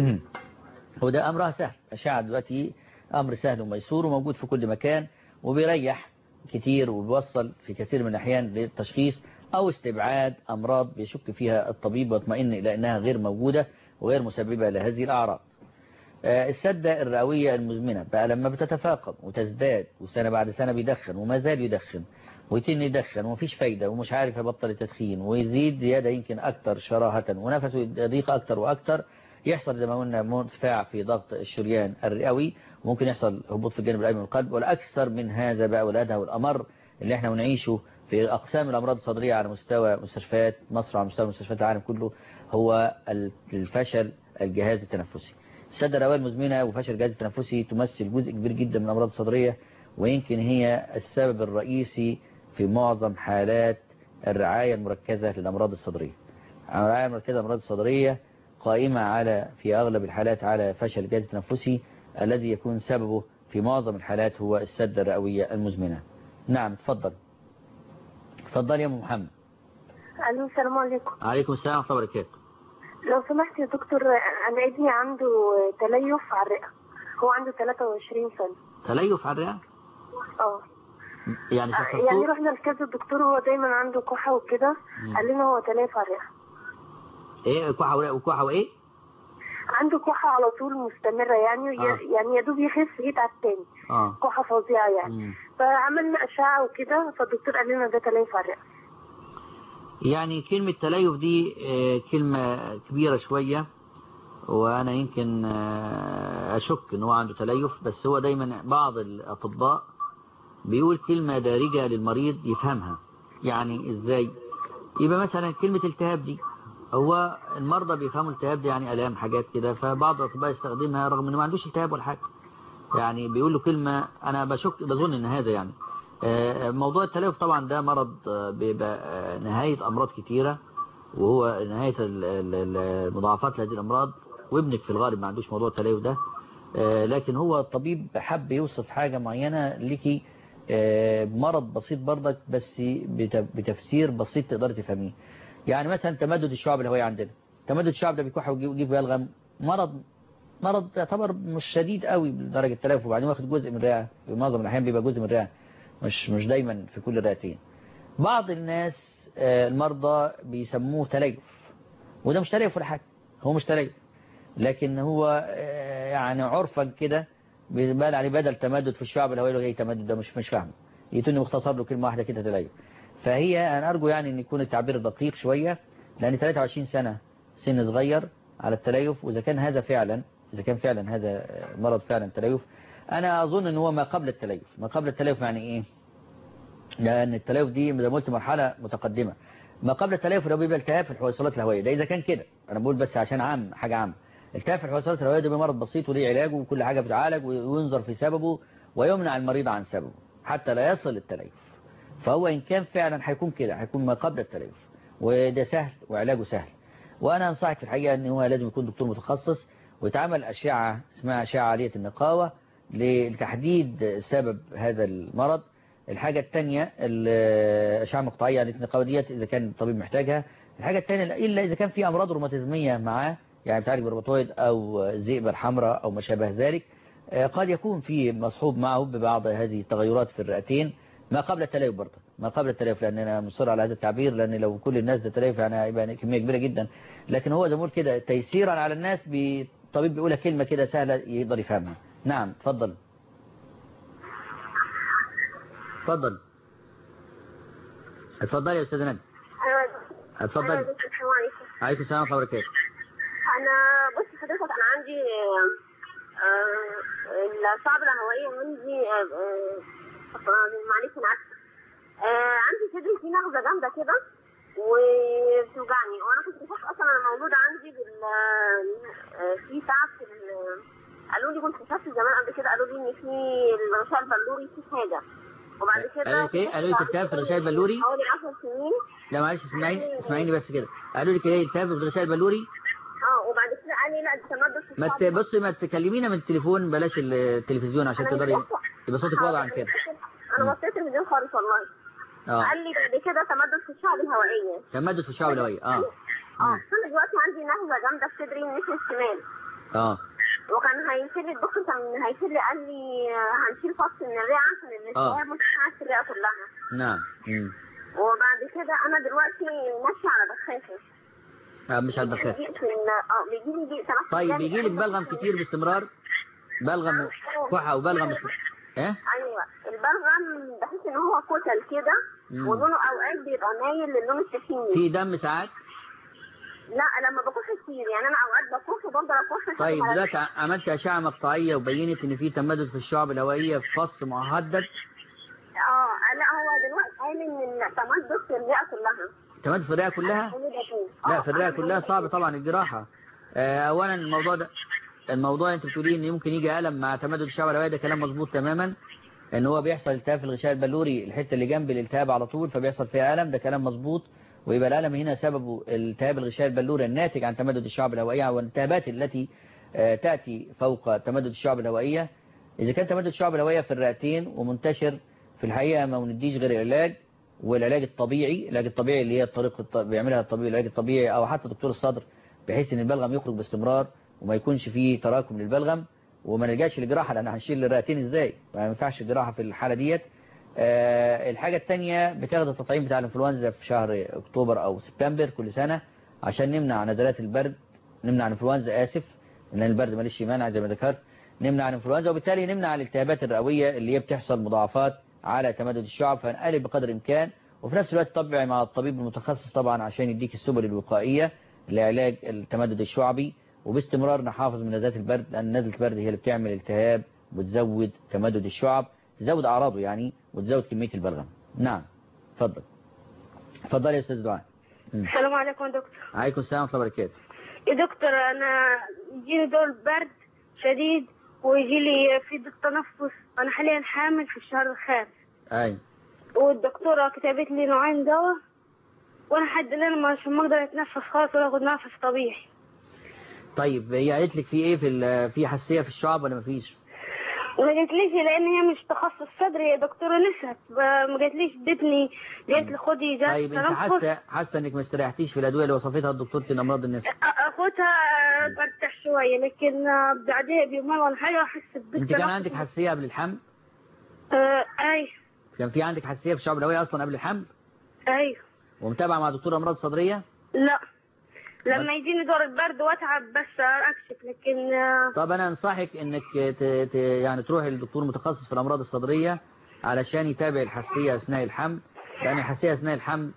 وده أمرها سهل، أشعة دلوقتي أمر سهل وميسور وموجود في كل مكان وبيريح كتير وبيوصل في كثير من الأحيان للتشخيص أو استبعاد أمراض بيشك فيها الطبيب ويطمئن إلى أنها غير موجودة وغير مسببة لهذه الأعراض. السدة الرئوية المزمنة بقى لما بتتفاقم وتزداد وسنة بعد سنة بيدخن وما زال يدخن ويتن يدخن ومفيش فايدة ومش عارف يبطل التدخين ويزيد زيادة يمكن أكتر شراهة ونفسه يضيق أكتر وأكتر، يحصل زي ما قلنا ارتفاع في ضغط الشريان الرئوي، وممكن يحصل هبوط في الجانب الأيمن من القلب. والأكثر من هذا بقى والأدهى والأمر اللي احنا بنعيشه في أقسام الأمراض الصدرية على مستوى مستشفيات مصر وعلى مستوى مستشفيات العالم كله هو الفشل الجهاز التنفسي. السدة الرئوية المزمنة وفشل الجهاز التنفسي تمثل جزء كبير جدا من الأمراض الصدرية، ويمكن هي السبب الرئيسي في معظم حالات الرعاية المركزة للأمراض الصدرية. الرعاية المركزة للأمراض الصدرية قائمة على في أغلب الحالات على فشل الجهاز التنفسي الذي يكون سببه في معظم الحالات هو السدة الرئوية المزمنة. نعم تفضل. تفضل يا أم محمد. الو السلام عليكم. عليكم السلام ورحمة الله وبركاته. لو سمحت يا دكتور، انا ابني عنده تليف على الرئه، هو عنده ثلاثة وعشرين سنة. تليف على الرئه؟ اه يعني شخصوه؟ يعني رحنا لكذا الدكتور، هو دايما عنده كحه وكده، قال لنا هو تليف على الرئه. ايه كحه ورئه وكحه وايه؟ عنده كحه على طول مستمره يعني آه. يعني يا دوب يخف يتعب تاني. اه كحه فظيعه يعني. مم. فعملنا اشعه وكده، فالدكتور قال لنا ده تليف على الرئه. يعني كلمة تليف دي كلمة كبيرة شوية، وأنا يمكن أشك أنه عنده تليف، بس هو دايما بعض الأطباء بيقول كلمة دارجة للمريض يفهمها. يعني إزاي؟ يبقى مثلا كلمة التهاب دي، هو المرضى بيفهموا التهاب دي يعني ألام حاجات كده، فبعض الأطباء يستخدمها رغم أنه ما عندوش التهاب ولا حاجة، يعني بيقول له كلمة. أنا بشك بظن أن هذا يعني موضوع التليف طبعا ده مرض بيبقى نهاية أمراض كتيرة، وهو نهاية المضاعفات لهذه الأمراض، وابنك في الغالب ما عندوش موضوع التليف ده. لكن هو الطبيب حب يوصف حاجة معينة لكي مرض بسيط برضك، بس بتفسير بسيط تقدر تفهميه. يعني مثلا تمدد الشعب الهوائية عندنا، تمدد الشعب ده بيكح ويجيب بلغم، مرض مرض يعتبر مش شديد قوي بدرجة التلف، وبعدين واخد جزء من الرئة، في معظم الأحيان بيبقى جزء من الرئة، مش مش دايما في كل الرئتين. بعض الناس المرضى بيسموه تليف، وده مش تليف ولا حاجة، هو مش تليف، لكن هو يعني عرفا كده بيبان عليه بدل تمدد في الشعب الهوائي له ايه تمدد، ده مش مش فاهمه، يتوني مختصر له كلمة واحدة كده تليف. فهي أنا أرجو يعني أن يكون التعبير دقيق شوية، لأن ثلاثة وعشرين سنة سن صغير على التليف، وإذا كان هذا فعلا إذا كان فعلا هذا مرض فعلا تليف، أنا أظن أن هو ما قبل التليف. ما قبل التليف يعني إيه؟ لأن التليف دي زي ما قلت مرحلة متقدمة. ما قبل التليف ده بيبقى التهاب في الحويصلات الهوائية، ده إذا كان كده، أنا بقول بس عشان عام حاجة عامة. التهاب في الحويصلات الهوائية ده مرض بسيط وليه علاجه وكل حاجة بتعالج وينظر في سببه ويمنع المريض عن سببه حتى لا يصل للتليف. فهو إن كان فعلا هيكون كده، هيكون ما قبل التليف، وده سهل وعلاجه سهل. وأنا أنصحك في الحقيقة أن هو لازم يكون دكتور متخصص ويتعمل أشعة اسمها أشعة عالية النقاوة لتحديد سبب هذا المرض. الحاجة الثانية الأشعة مقطعية عالية النقاوة ديت إذا كان الطبيب محتاجها. الحاجة الثانية إلا إذا كان في أمراض روماتيزمية معاه، يعني بتعالج بالروماتويد أو الذئبة الحمراء أو ما شابه ذلك، قد يكون في مصحوب معه ببعض هذه التغيرات في الرئتين ما قبل التليف برضه، ما قبل التليف، لأن أنا مصر على هذا التعبير، لأن لو كل الناس ده تليف يعني هيبقى كمية كبيرة جدا. لكن هو زي ما بقول كده تيسيرا على الناس، بالطبيب بيقولها كلمة كده سهلة يقدر يفهمها. نعم اتفضل اتفضل اتفضل يا أستاذ ندى. اتفضل. السلام عليكم. عليكم السلام ورحمة الله وبركاته. أنا بص حضرتك، أنا عندي الصعب الهوائية عندي، معلش أنا آسفة، عندي صدري فيه نغزة جامدة كده وبتوجعني، وأنا كنت بشوف أصلا أنا مولودة عندي بال في تعب في قالوا لي، كنت شفت زمان قبل كده قالوا لي إن في الغشاء البلوري في حاجة، وبعد كده قالوا لك ايه؟ قالوا لك التهاب في الغشاء البلوري حوالي عشر سنين. لا معلش اسمعيني اسمعيني بس كده. قالوا لك ايه؟ التهاب في الغشاء البلوري. اه وبعد كده قال لي لا ده تمدد في الشعب. ما تبصي ما تكلمينا من التليفون، بلاش التلفزيون عشان تقدري يبقى صوتك واضح عن كده. انا بصيت التلفزيون خالص والله. اه قال لي بعد كده تمدد في الشعب الهوائيه. تمدد في الشعب الهوائيه اه اه انا دلوقتي عندي نهزه جامده في صدري الناحيه الشمال. اه وكان هيشيل لي الدكتور، كان هيشيل لي قال لي هنشيل فص من الرئه عشان الالتهاب متوسع في الرئه كلها. نعم. امم وبعد كده انا دلوقتي ماشيه على بخاخه. اه مش على البخاخه. اه بيجي لي دي سبع. طيب بيجي لك بلغم كتير باستمرار؟ بلغم كحه وبلغم بس... ايه؟ ايوه البلغم بحس ان هو كتل كده ولونه اوقات بيبقى مايل للون السفيني. في دم ساعات؟ لا لما بكح كتير، يعني انا اوقات بكح وبفضل اكح. طيب دلوقتي عملت اشعه مقطعيه وبينت ان في تمدد في الشعب الهوائيه في فص محدد؟ اه لا هو دلوقتي قال ان التمدد في الرئه كلها. تمدد في الرئه كلها؟ لا في الرئه كلها صعب طبعا الجراحه. آه اولا الموضوع ده الموضوع انت بتقوليه ان ممكن يجي الم مع تمدد الشعب الهوائي، ده كلام مظبوط تماما، ان هو بيحصل التهاب في الغشاء البلوري الحته اللي جنب الالتهاب على طول فبيحصل فيها الم، ده كلام مظبوط، ويبقى الالم هنا سببه التهاب الغشاء البلوري الناتج عن تمدد الشعب الهوائيه والالتهابات التي تاتي فوق تمدد الشعب الهوائيه. اذا كان تمدد الشعب الهوائيه في الرئتين ومنتشر في الحقيقه ما بنديش غير العلاج، والعلاج الطبيعي، العلاج الطبيعي اللي هي الطريقه بيعملها الطبيب، العلاج الطبيعي او حتى دكتور الصدر، بحيث ان البلغم يخرج باستمرار وما يكونش فيه تراكم للبلغم، وما نلجاش للجراحه لان هنشيل الرئتين ازاي؟ ما ينفعش الجراحه في الحاله ديت. أه الحاجه الثانيه بتاخد التطعيم بتاع الانفلونزا في شهر اكتوبر او سبتمبر كل سنه عشان نمنع نزلات البرد، نمنع الانفلونزا اسف لان البرد ماليش مانع زي ما ذكرت، نمنع الانفلونزا وبالتالي نمنع الالتهابات الرئويه اللي هي بتحصل مضاعفات على تمدد الشعب، فنقلب بقدر الامكان، وفي نفس الوقت طبعي مع الطبيب المتخصص طبعا عشان يديك السبل الوقائيه لعلاج التمدد الشعبي وباستمرار نحافظ من نزلات البرد، لأن نزلة البرد هي اللي بتعمل التهاب وتزود تمدد الشعب، تزود أعراضه يعني، وتزود كمية البلغم. نعم اتفضل. اتفضل يا أستاذ دعاء. السلام عليكم يا دكتور. عليكم السلام ورحمة الله وبركاته. يا دكتور أنا يجيني دور برد شديد ويجي لي في ضيق تنفس. أنا حاليا حامل في الشهر الخامس. أي. والدكتورة كتبت لي نوعين دواء، وأنا حد الآن مش ما أقدر أتنفس خالص ولا أخد نفس طبيعي. طيب هي قالت لك في إيه، في في حساسية في الشعب ولا مفيش؟ ما قالتليش لأن هي مش تخصص صدري يا دكتورة نسهت، ما قالتليش ادتني، قالت لي خدي ده طيب انت حاسه حاسه انك ما استريحتيش في الادويه اللي وصفتها دكتوره الامراض النساء؟ اخدها برتاح شويه، لكن بعدها بيومين ولا حاجه احس بضيق. انت كان عندك حساسيه قبل الحمل؟ آه اي. كان في عندك حساسيه في الشعب الهوائي اصلا قبل الحمل؟ ايوه. ومتابعه مع دكتور امراض صدريه؟ لا، لما يجيني دور البرد واتعب بس اكشف، لكن طب انا انصحك انك ت... ت... يعني تروحي للدكتور متخصص في الامراض الصدريه علشان يتابع الحساسيه اثناء الحمل، لان الحساسيه اثناء الحمل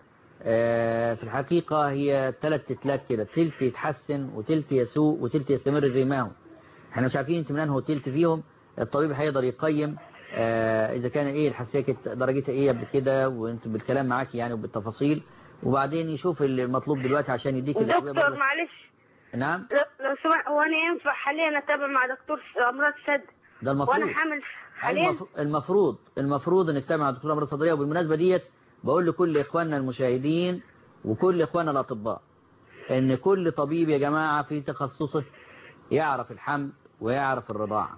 آه في الحقيقه هي ثلاث تلات كده، تلت يتحسن وتلت يسوء وتلت يستمر زي ما هو. احنا مش عارفين انت من انهي تلت فيهم. الطبيب هيقدر يقيم آه اذا كان ايه الحساسيه كانت درجتها ايه قبل كده، وانت بالكلام معاك يعني وبالتفاصيل، وبعدين يشوف المطلوب دلوقتي عشان يديك الادويه. دكتور معلش. نعم. لو سمحت، هو انا ينفع حاليا اتابع مع دكتور امراض صدر؟ ده المفروض. وانا حامل حاليا. المفروض المفروض انك تتابع مع دكتور امراض صدريه. وبالمناسبه ديت بقول لكل اخواننا المشاهدين وكل اخواننا الاطباء ان كل طبيب يا جماعه في تخصصه يعرف الحمل ويعرف الرضاعه.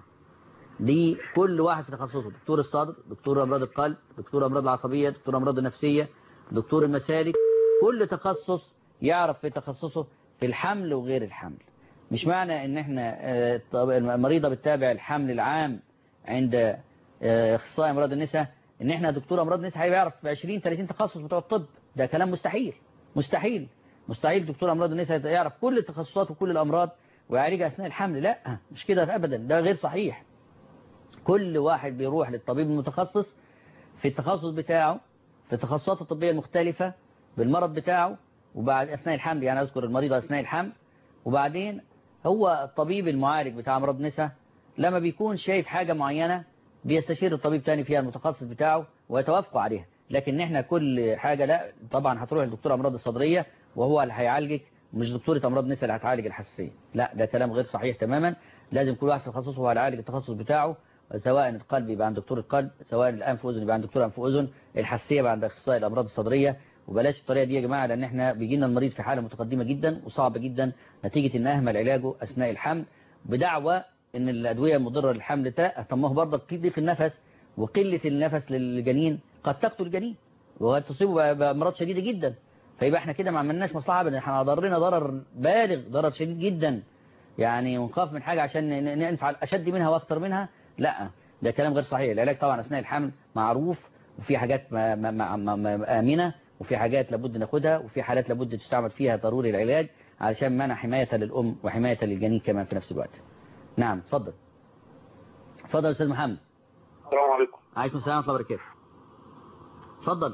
دي كل واحد في تخصصه، دكتور الصدر، دكتور امراض القلب، دكتور امراض العصبيه، دكتور امراض النفسيه، دكتور المسالك، كل تخصص يعرف في تخصصه في الحمل وغير الحمل. مش معنى ان احنا المريضة بتتابع الحمل العام عند اخصائي امراض النساء ان احنا دكتور امراض النساء هيعرف عشرين ثلاثين تخصص بتوع الطب. ده كلام مستحيل مستحيل مستحيل دكتور امراض النساء يعرف كل التخصصات وكل الامراض ويعالجها اثناء الحمل. لا مش كده ابدا، ده غير صحيح. كل واحد بيروح للطبيب المتخصص في التخصص بتاعه في التخصصات الطبية المختلفة بالمرض بتاعه، وبعد اثناء الحمل يعني اذكر المريضة اثناء الحمل. وبعدين هو الطبيب المعالج بتاع امراض النساء لما بيكون شايف حاجة معينة بيستشير الطبيب تاني فيها المتخصص بتاعه ويتوافقوا عليها. لكن احنا كل حاجة لا، طبعا هتروح لدكتور امراض الصدرية وهو اللي هيعالجك، مش دكتورة امراض النساء اللي هتعالج الحساسية. لا ده كلام غير صحيح تماما. لازم كل واحد في تخصصه هو اللي يعالج التخصص بتاعه، سواء القلب يبقى عند دكتور القلب، سواء الانف واذن يبقى عند دكتور انف واذن، الحساسية يبقى عند اخصائي الامراض الصدرية. وبلاش الطريقة دي يا جماعة، لان احنا بيجي لنا المريض في حالة متقدمة جدا وصعبة جدا نتيجة ان اهمل علاجه اثناء الحمل بدعوى ان الادوية مضرة للحمل. طب برضه ضيق النفس وقلة النفس للجنين قد تقتل الجنين وتصيبه بامراض شديدة جدا. فيبقى احنا كده ما عملناش مصلحة ابدا، احنا ضررنا ضرر بالغ، ضرر شديد جدا يعني، ونخاف من حاجة عشان نفعل اشد منها واكتر منها. لا ده كلام غير صحيح. العلاج طبعا اثناء الحمل معروف، وفي حاجات ما ما ما ما ما آمنة، وفي حاجات لابد ناخدها، وفي حالات لابد تستعمل فيها ضروري العلاج علشان منع حماية للأم وحماية للجنين كمان في نفس الوقت. نعم اتفضل. اتفضل أستاذ محمد. السلام عليكم. عليكم السلام ورحمة الله وبركاته. اتفضل.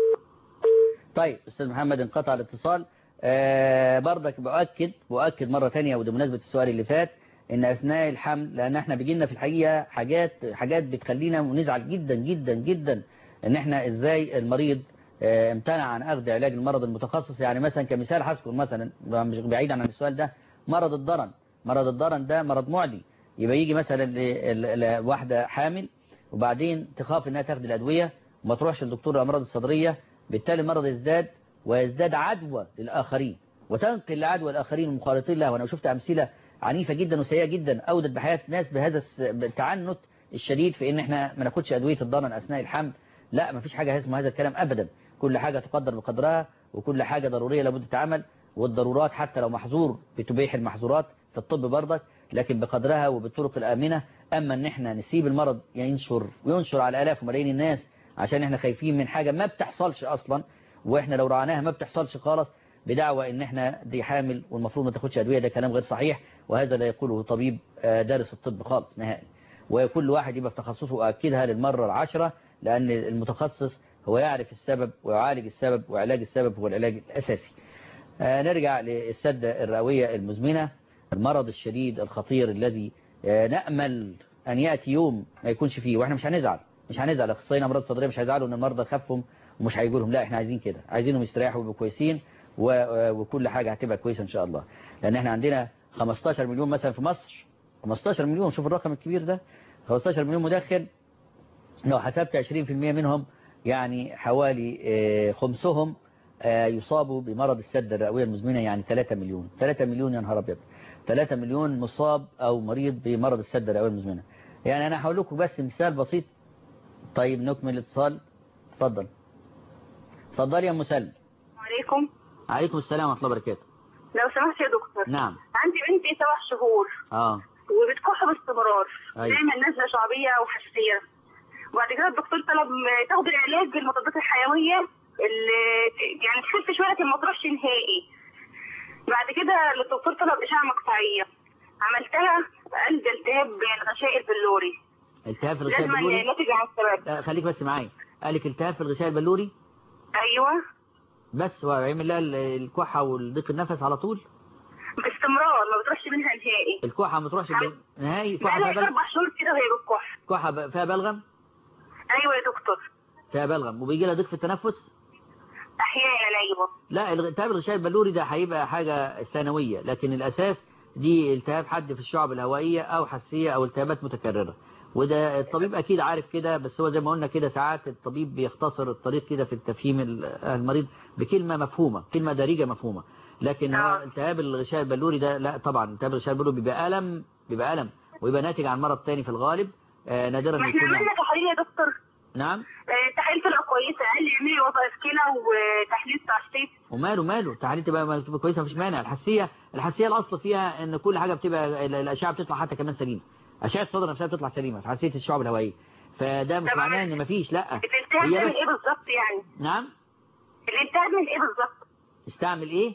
طيب أستاذ محمد انقطع الاتصال. آه برضك بأكد بأكد مرة تانية، وده بمناسبة السؤال اللي فات، ان اثناء الحمل لان احنا بيجي لنا في الحقيقة حاجات حاجات بتخلينا ونزعل جدا جدا جدا ان احنا ازاي المريض امتنع عن اخذ علاج المرض المتخصص. يعني مثلا كمثال هذكر مثلا مش بعيد عن السؤال ده، مرض الضرن. مرض الضرن ده مرض معدي. يبقى يجي مثلا واحدة حامل وبعدين تخاف انها تاخد الادوية وما تروحش للدكتور الامراض الصدرية، بالتالي المرض يزداد ويزداد عدوى للاخرين وتنقل لعدوى الاخرين المخالطين له. وانا شفت امثلة عنيفة جدا وسيئة جدا اودت بحياة ناس بهذا التعنت الشديد في ان احنا ما ناخدش ادوية الضرن اثناء الحمل. لا ما فيش حاجة اسمها هذا الكلام ابدا. كل حاجة تقدر بقدرها، وكل حاجة ضرورية لابد تتعمل، والضرورات حتى لو محظور بتبيح المحظورات في الطب برضك، لكن بقدرها وبالطرق الآمنة. أما ان احنا نسيب المرض ينشر وينشر على آلاف وملايين الناس عشان احنا خايفين من حاجة ما بتحصلش أصلا، واحنا لو رعناها ما بتحصلش خالص، بدعوى ان احنا دي حامل والمفروض ما تاخدش أدوية، ده كلام غير صحيح. وهذا لا يقوله طبيب دارس الطب خالص نهائي. وكل واحد يبقى في تخصصه، وأكدها للمرة العشرة، لأن المتخصص هو يعرف السبب ويعالج السبب، وعلاج السبب هو العلاج الأساسي. آه نرجع للسدة الرئوية المزمنة. المرض الشديد الخطير الذي نأمل أن يأتي يوم ما يكونش فيه، وإحنا مش هنزعل مش هنزعل أخصائيين أمراض صدرية مش هيزعلوا إن المرضى خفهم ومش هيجوا لهم، لا إحنا عايزين كده، عايزينهم يستريحوا ويبقوا كويسين وكل حاجة هتبقى كويسة إن شاء الله. لأن إحنا عندنا خمستاشر مليون مثلا في مصر، خمستاشر مليون، شوف الرقم الكبير ده، خمستاشر مليون مدخن. لو حسبت عشرين بالمئة منهم يعني حوالي خمسهم يصابوا بمرض السد الرئوية المزمنة، يعني ثلاثة مليون، ثلاثة مليون يا نهار ابيض، ثلاثة مليون مصاب او مريض بمرض السد الرئوية المزمنة. يعني انا هقول لكم بس مثال بسيط. طيب نكمل الاتصال. اتفضل اتفضل يا ام سلمى. عليكم. عليكم السلام ورحمه الله وبركاته. لو سمحت يا دكتور. نعم. عندي بنتي سبع شهور اه وبتكح باستمرار، أيوة. دايما نازله شعبيه وحساسيه، وبعد كده الدكتور طلب تاخد العلاج بالمضادات الحيويه اللي يعني تخف شويه لكن ما تروحش نهائي. بعد كده الدكتور طلب اشعه مقطعيه، عملتها قال ده التهاب الغشاء البلوري. التهاب في الغشاء البلوري ناتج عن السبب. خليك بس معايا. قالك التهاب في الغشاء البلوري؟ ايوه بس وعمل لها الكحه والضيق النفس على طول باستمرار، ما بتروحش منها نهائي. الكحه ما تروحش نهائي؟ كحه فيها بلغم. اربع شهور كده وهي بتكح. كحه فيها بلغم؟ ايوه يا دكتور فيها بلغم وبيجي لها ضيق في التنفس؟ احيانا ايوه. لا التهاب الغشاء البلوري ده هيبقى حاجه ثانويه، لكن الاساس دي التهاب حاد في الشعب الهوائيه او حساسيه او التهابات متكرره، وده الطبيب اكيد عارف كده، بس هو زي ما قلنا كده ساعات الطبيب بيختصر الطريق كده في التفهيم المريض بكلمه مفهومه، كلمه دارجه مفهومه. لكن هو التهاب الغشاء البلوري ده لا طبعا، التهاب الغشاء البلوري بيبقى الم بيبقى الم ويبقى ناتج عن مرض تاني في الغالب. آه نادرا ما يكون. احنا عملنا تحاليل يا دكتور. نعم. آه تحاليل طلع كويسه، قال لي اعملي وظائف كلى وتحليل تشخيص. وماله ماله التحاليل تبقى تبقى كويسه مفيش مانع. الحساسيه الحساسيه الاصل فيها ان كل حاجه بتبقى الاشعه بتطلع حتى كمان سليمه، اشعه الصدر نفسها بتطلع سليمه في حساسيه الشعب الهوائيه، فده مش معناه ان مفيش. لا الالتهاب من ايه بالظبط يعني؟ نعم الالتهاب من ايه بالظبط؟ استعمل ايه؟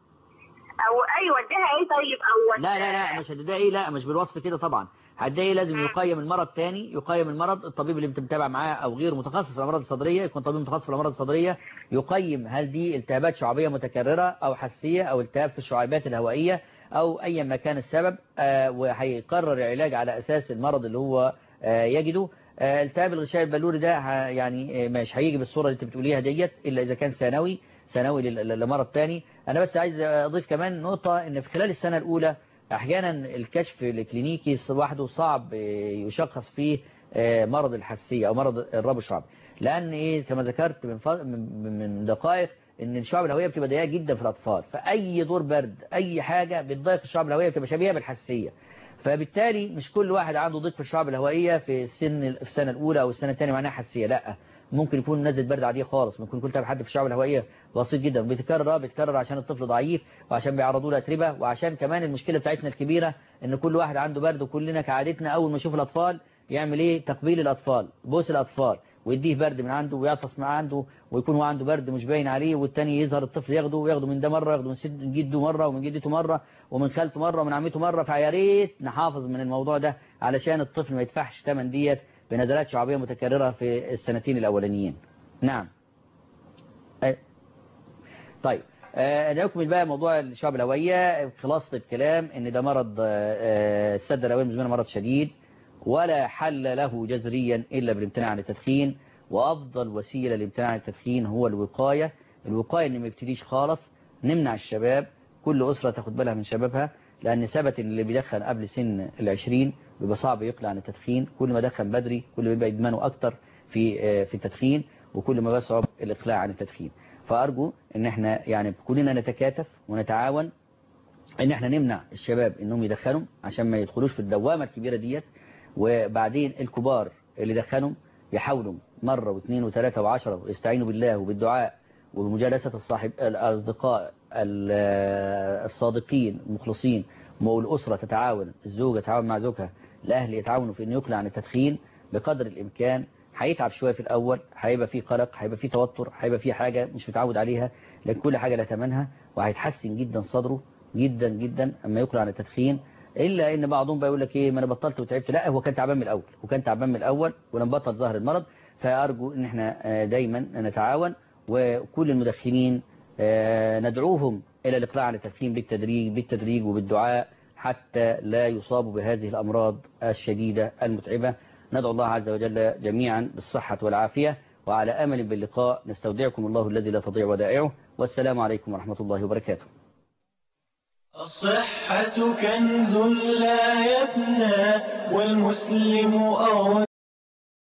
او ايوه اديها ايه طيب او لا لا لا مش هتديها ايه، لا مش بالوصف كده طبعا. هتديها ايه لازم يقيم المرض تاني، يقيم المرض الطبيب اللي انت متابع معاه او غير متخصص في الامراض الصدريه، يكون طبيب متخصص في الامراض الصدريه يقيم هل دي التهابات شعبيه متكرره او حساسيه او التهاب في الشعيبات الهوائيه او ايا ما كان السبب، آه وهيقرر العلاج على اساس المرض اللي هو آه يجده. آه التهاب الغشاء البلوري ده يعني مش هيجي بالصوره اللي انت بتقوليها ديت الا اذا كان ثانوي ثانوي لمرض تاني. انا بس عايز اضيف كمان نقطه، ان في خلال السنه الاولى احيانا الكشف الكلينيكي وحده صعب يشخص فيه مرض الحساسيه او مرض الربو الشعبي، لان ايه كما ذكرت من من دقائق ان الشعب الهوائيه بتبقى ضيقه جدا في الاطفال، فاي دور برد اي حاجه بتضيق الشعب الهوائيه بتبقى شبيهه بالحساسيه، فبالتالي مش كل واحد عنده ضيق في الشعب الهوائيه في السن في السنه الاولى او السنه الثانيه معناها حساسيه، لا ممكن يكون نزله برد عاديه خالص، ممكن يكون تعب حد في الشعب الهوائيه بسيط جدا، بيتكرر بيتكرر عشان الطفل ضعيف وعشان بيعرضوا له اتربه، وعشان كمان المشكله بتاعتنا الكبيره ان كل واحد عنده برد، وكلنا كعادتنا اول ما يشوف الاطفال يعمل ايه؟ تقبيل الاطفال، بوس الاطفال ويديه برد من عنده ويعطس مع عنده ويكون هو عنده برد مش باين عليه، والتاني يظهر الطفل ياخده وياخده من ده مره، ياخده من جده مره ومن جدته مره ومن خالته مره ومن عمته مره، فيا ريت نحافظ من الموضوع ده علشان الطفل ما يدفعش ثمن ديت بنزلات شعبيه متكرره في السنتين الاولانيين. نعم. طيب آه نكمل بقى موضوع الشعب الهوائيه. خلاصه الكلام ان ده مرض آه السد الرئوي المزمنه مرض شديد ولا حل له جذريا الا بالامتناع عن التدخين، وافضل وسيله للامتناع عن التدخين هو الوقايه. الوقايه ان ما يبتديش خالص، نمنع الشباب، كل اسره تاخد بالها من شبابها، لان ثبت ان اللي بيدخن قبل سن العشرين بيبقى صعب يقلع عن التدخين، كل ما دخن بدري كل ما بيبقى ادمانه اكتر في آه في التدخين وكل ما بيصعب الاقلاع عن التدخين. فارجو ان احنا يعني كلنا نتكاتف ونتعاون ان احنا نمنع الشباب انهم يدخنوا عشان ما يدخلوش في الدوامه الكبيره ديت، وبعدين الكبار اللي دخنوا يحاولوا مرة واثنين وثلاثة وعشرة ويستعينوا بالله وبالدعاء وبمجالسة الصاحب الأصدقاء الصادقين المخلصين، والأسرة تتعاون، الزوجة تتعاون مع زوجها، الأهل يتعاونوا في أن يقلع عن التدخين بقدر الإمكان. هيتعب شوية في الأول، هيبقى فيه قلق، هيبقى فيه توتر، هيبقى فيه حاجة مش متعود عليها، لكن كل حاجة لها ثمنها، وهيتحسن جدا صدره جدا جدا أما يقلع عن التدخين. إلا إن بعضهم بيقول لك إيه ما أنا بطلت وتعبت، لا هو كان تعبان من الأول وكان تعبان من الأول ولما بطل ظهر المرض. فأرجو إن إحنا دايما نتعاون، وكل المدخنين ندعوهم إلى الإقلاع عن التدخين بالتدريج بالتدريج وبالدعاء حتى لا يصاب بهذه الأمراض الشديدة المتعبة. ندعو الله عز وجل جميعا بالصحة والعافية، وعلى أمل باللقاء. نستودعكم الله الذي لا تضيع ودائعه، والسلام عليكم ورحمة الله وبركاته. الصحة كنز لا يفنى والمسلم أولى